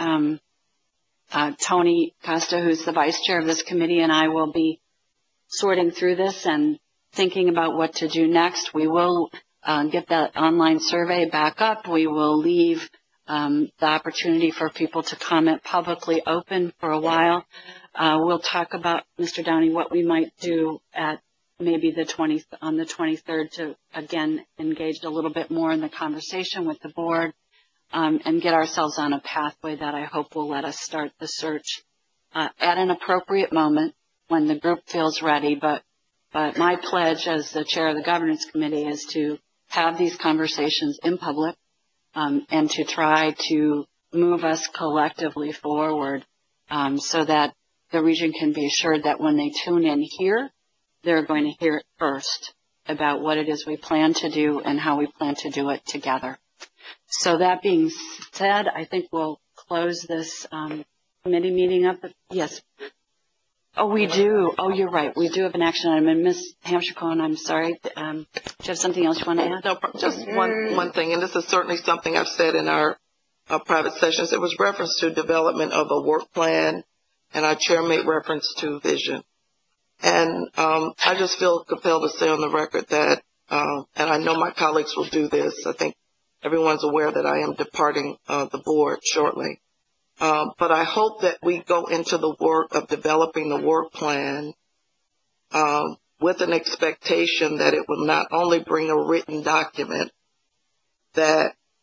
Tony Costa, who's the vice chair of this committee, and I will be sorting through this and thinking about what to do next. We will get that online survey back up. We will leave the opportunity for people to comment publicly open for a while. We'll talk about, Mr. Downey, what we might do at maybe on the 23rd to, again, engage a little bit more in the conversation with the board and get ourselves on a pathway that I hope will let us start the search at an appropriate moment when the group feels ready. But my pledge as the chair of the governance committee is to have these conversations in public and to try to move us collectively forward so that the region can be assured that when they tune in here, they're going to hear it first about what it is we plan to do and how we plan to do it together. So that being said, I think we'll close this committee meeting up. Yes. Oh, we do. Oh, you're right. We do have an action item. And Ms. Hampshire-Cohen, I'm sorry. Do you have something else you want to add? No, just one thing, and this is certainly something I've said in our private sessions. It was reference to development of a work plan, and our chair made reference to vision. And I just feel compelled to say on the record that, and I know my colleagues will do this, I think everyone's aware that I am departing the board shortly. But I hope that we go into the work of developing the work plan with an expectation that it will not only bring a written document that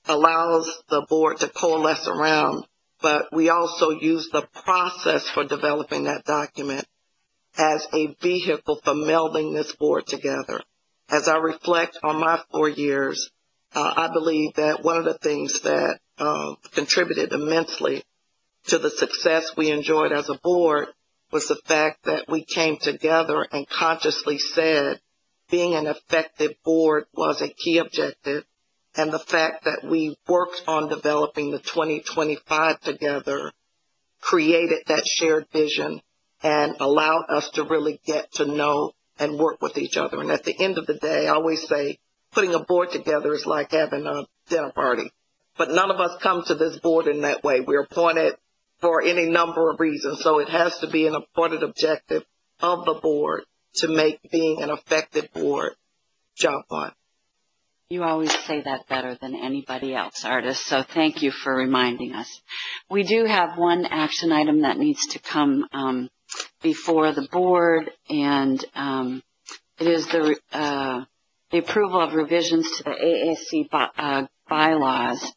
allows the board to coalesce around, but we also use the process for developing that document as a vehicle for melding this board together. As I reflect on my 4 years, I believe that one of the things that contributed immensely to the success we enjoyed as a board was the fact that we came together and consciously said being an effective board was a key objective, and the fact that we worked on developing the 2025 together created that shared vision and allowed us to really get to know and work with each other. And at the end of the day, I always say putting a board together is like having a dinner party. But none of us come to this board in that way. We're appointed for any number of reasons. So it has to be an important objective of the board to make being an effective board job one. You always say that better than anybody else, Artis, so thank you for reminding us. We do have one action item that needs to come before the board, and it is the approval of revisions to the AAC bylaws.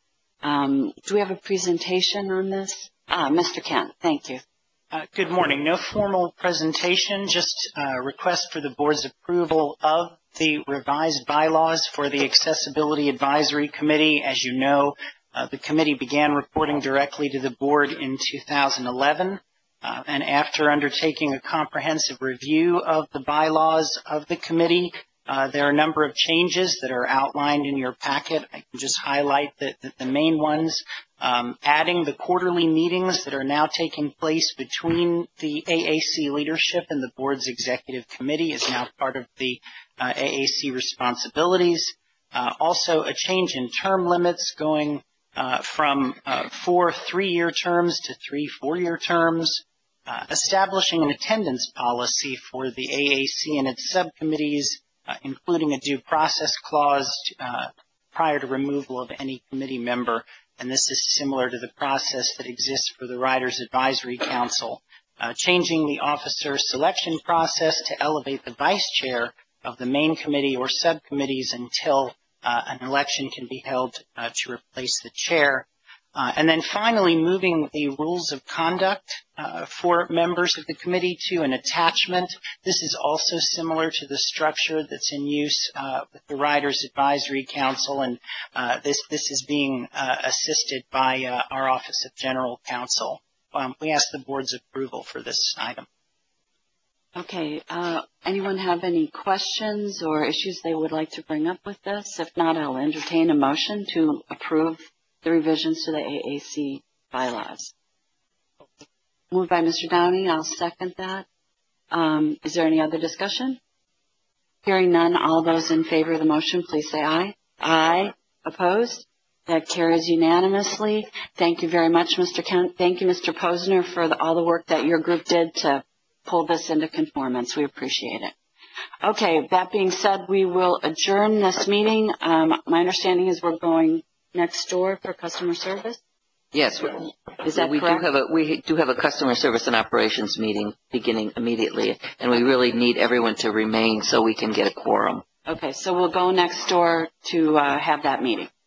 Do we have a presentation on this? Mr. Kent, thank you. Good morning. No formal presentation, just a request for the board's approval of the revised bylaws for the Accessibility Advisory Committee. As you know, the committee began reporting directly to the board in 2011. And after undertaking a comprehensive review of the bylaws of the committee, there are a number of changes that are outlined in your packet. I can just highlight the main ones. Adding the quarterly meetings that are now taking place between the AAC leadership and the board's executive committee is now part of the AAC responsibilities. Also, a change in term limits going from 4 3-year terms to 3 4-year terms. Establishing an attendance policy for the AAC and its subcommittees, including a due process clause prior to removal of any committee member. And this is similar to the process that exists for the Riders Advisory Council. Changing the officer selection process to elevate the vice chair of the main committee or subcommittees until an election can be held to replace the chair. And then finally, moving the rules of conduct for members of the committee to an attachment. This is also similar to the structure that's in use with the Riders Advisory Council, and this is being assisted by our Office of General Counsel. We ask the board's approval for this item. Okay. Anyone have any questions or issues they would like to bring up with this? If not, I'll entertain a motion to approve the revisions to the AAC bylaws. Moved by Mr. Downey. I'll second that. Is there any other discussion? Hearing none, all those in favor of the motion, please say aye. Aye. Opposed? That carries unanimously. Thank you very much, Mr. Kent. Thank you, Mr. Posner, for all the work that your group did to pull this into conformance. We appreciate it. Okay, that being said, we will adjourn this meeting. My understanding is we're going next door for customer service? Yes. Is that correct? We do have a customer service and operations meeting beginning immediately, and we really need everyone to remain so we can get a quorum. Okay, so we'll go next door to have that meeting.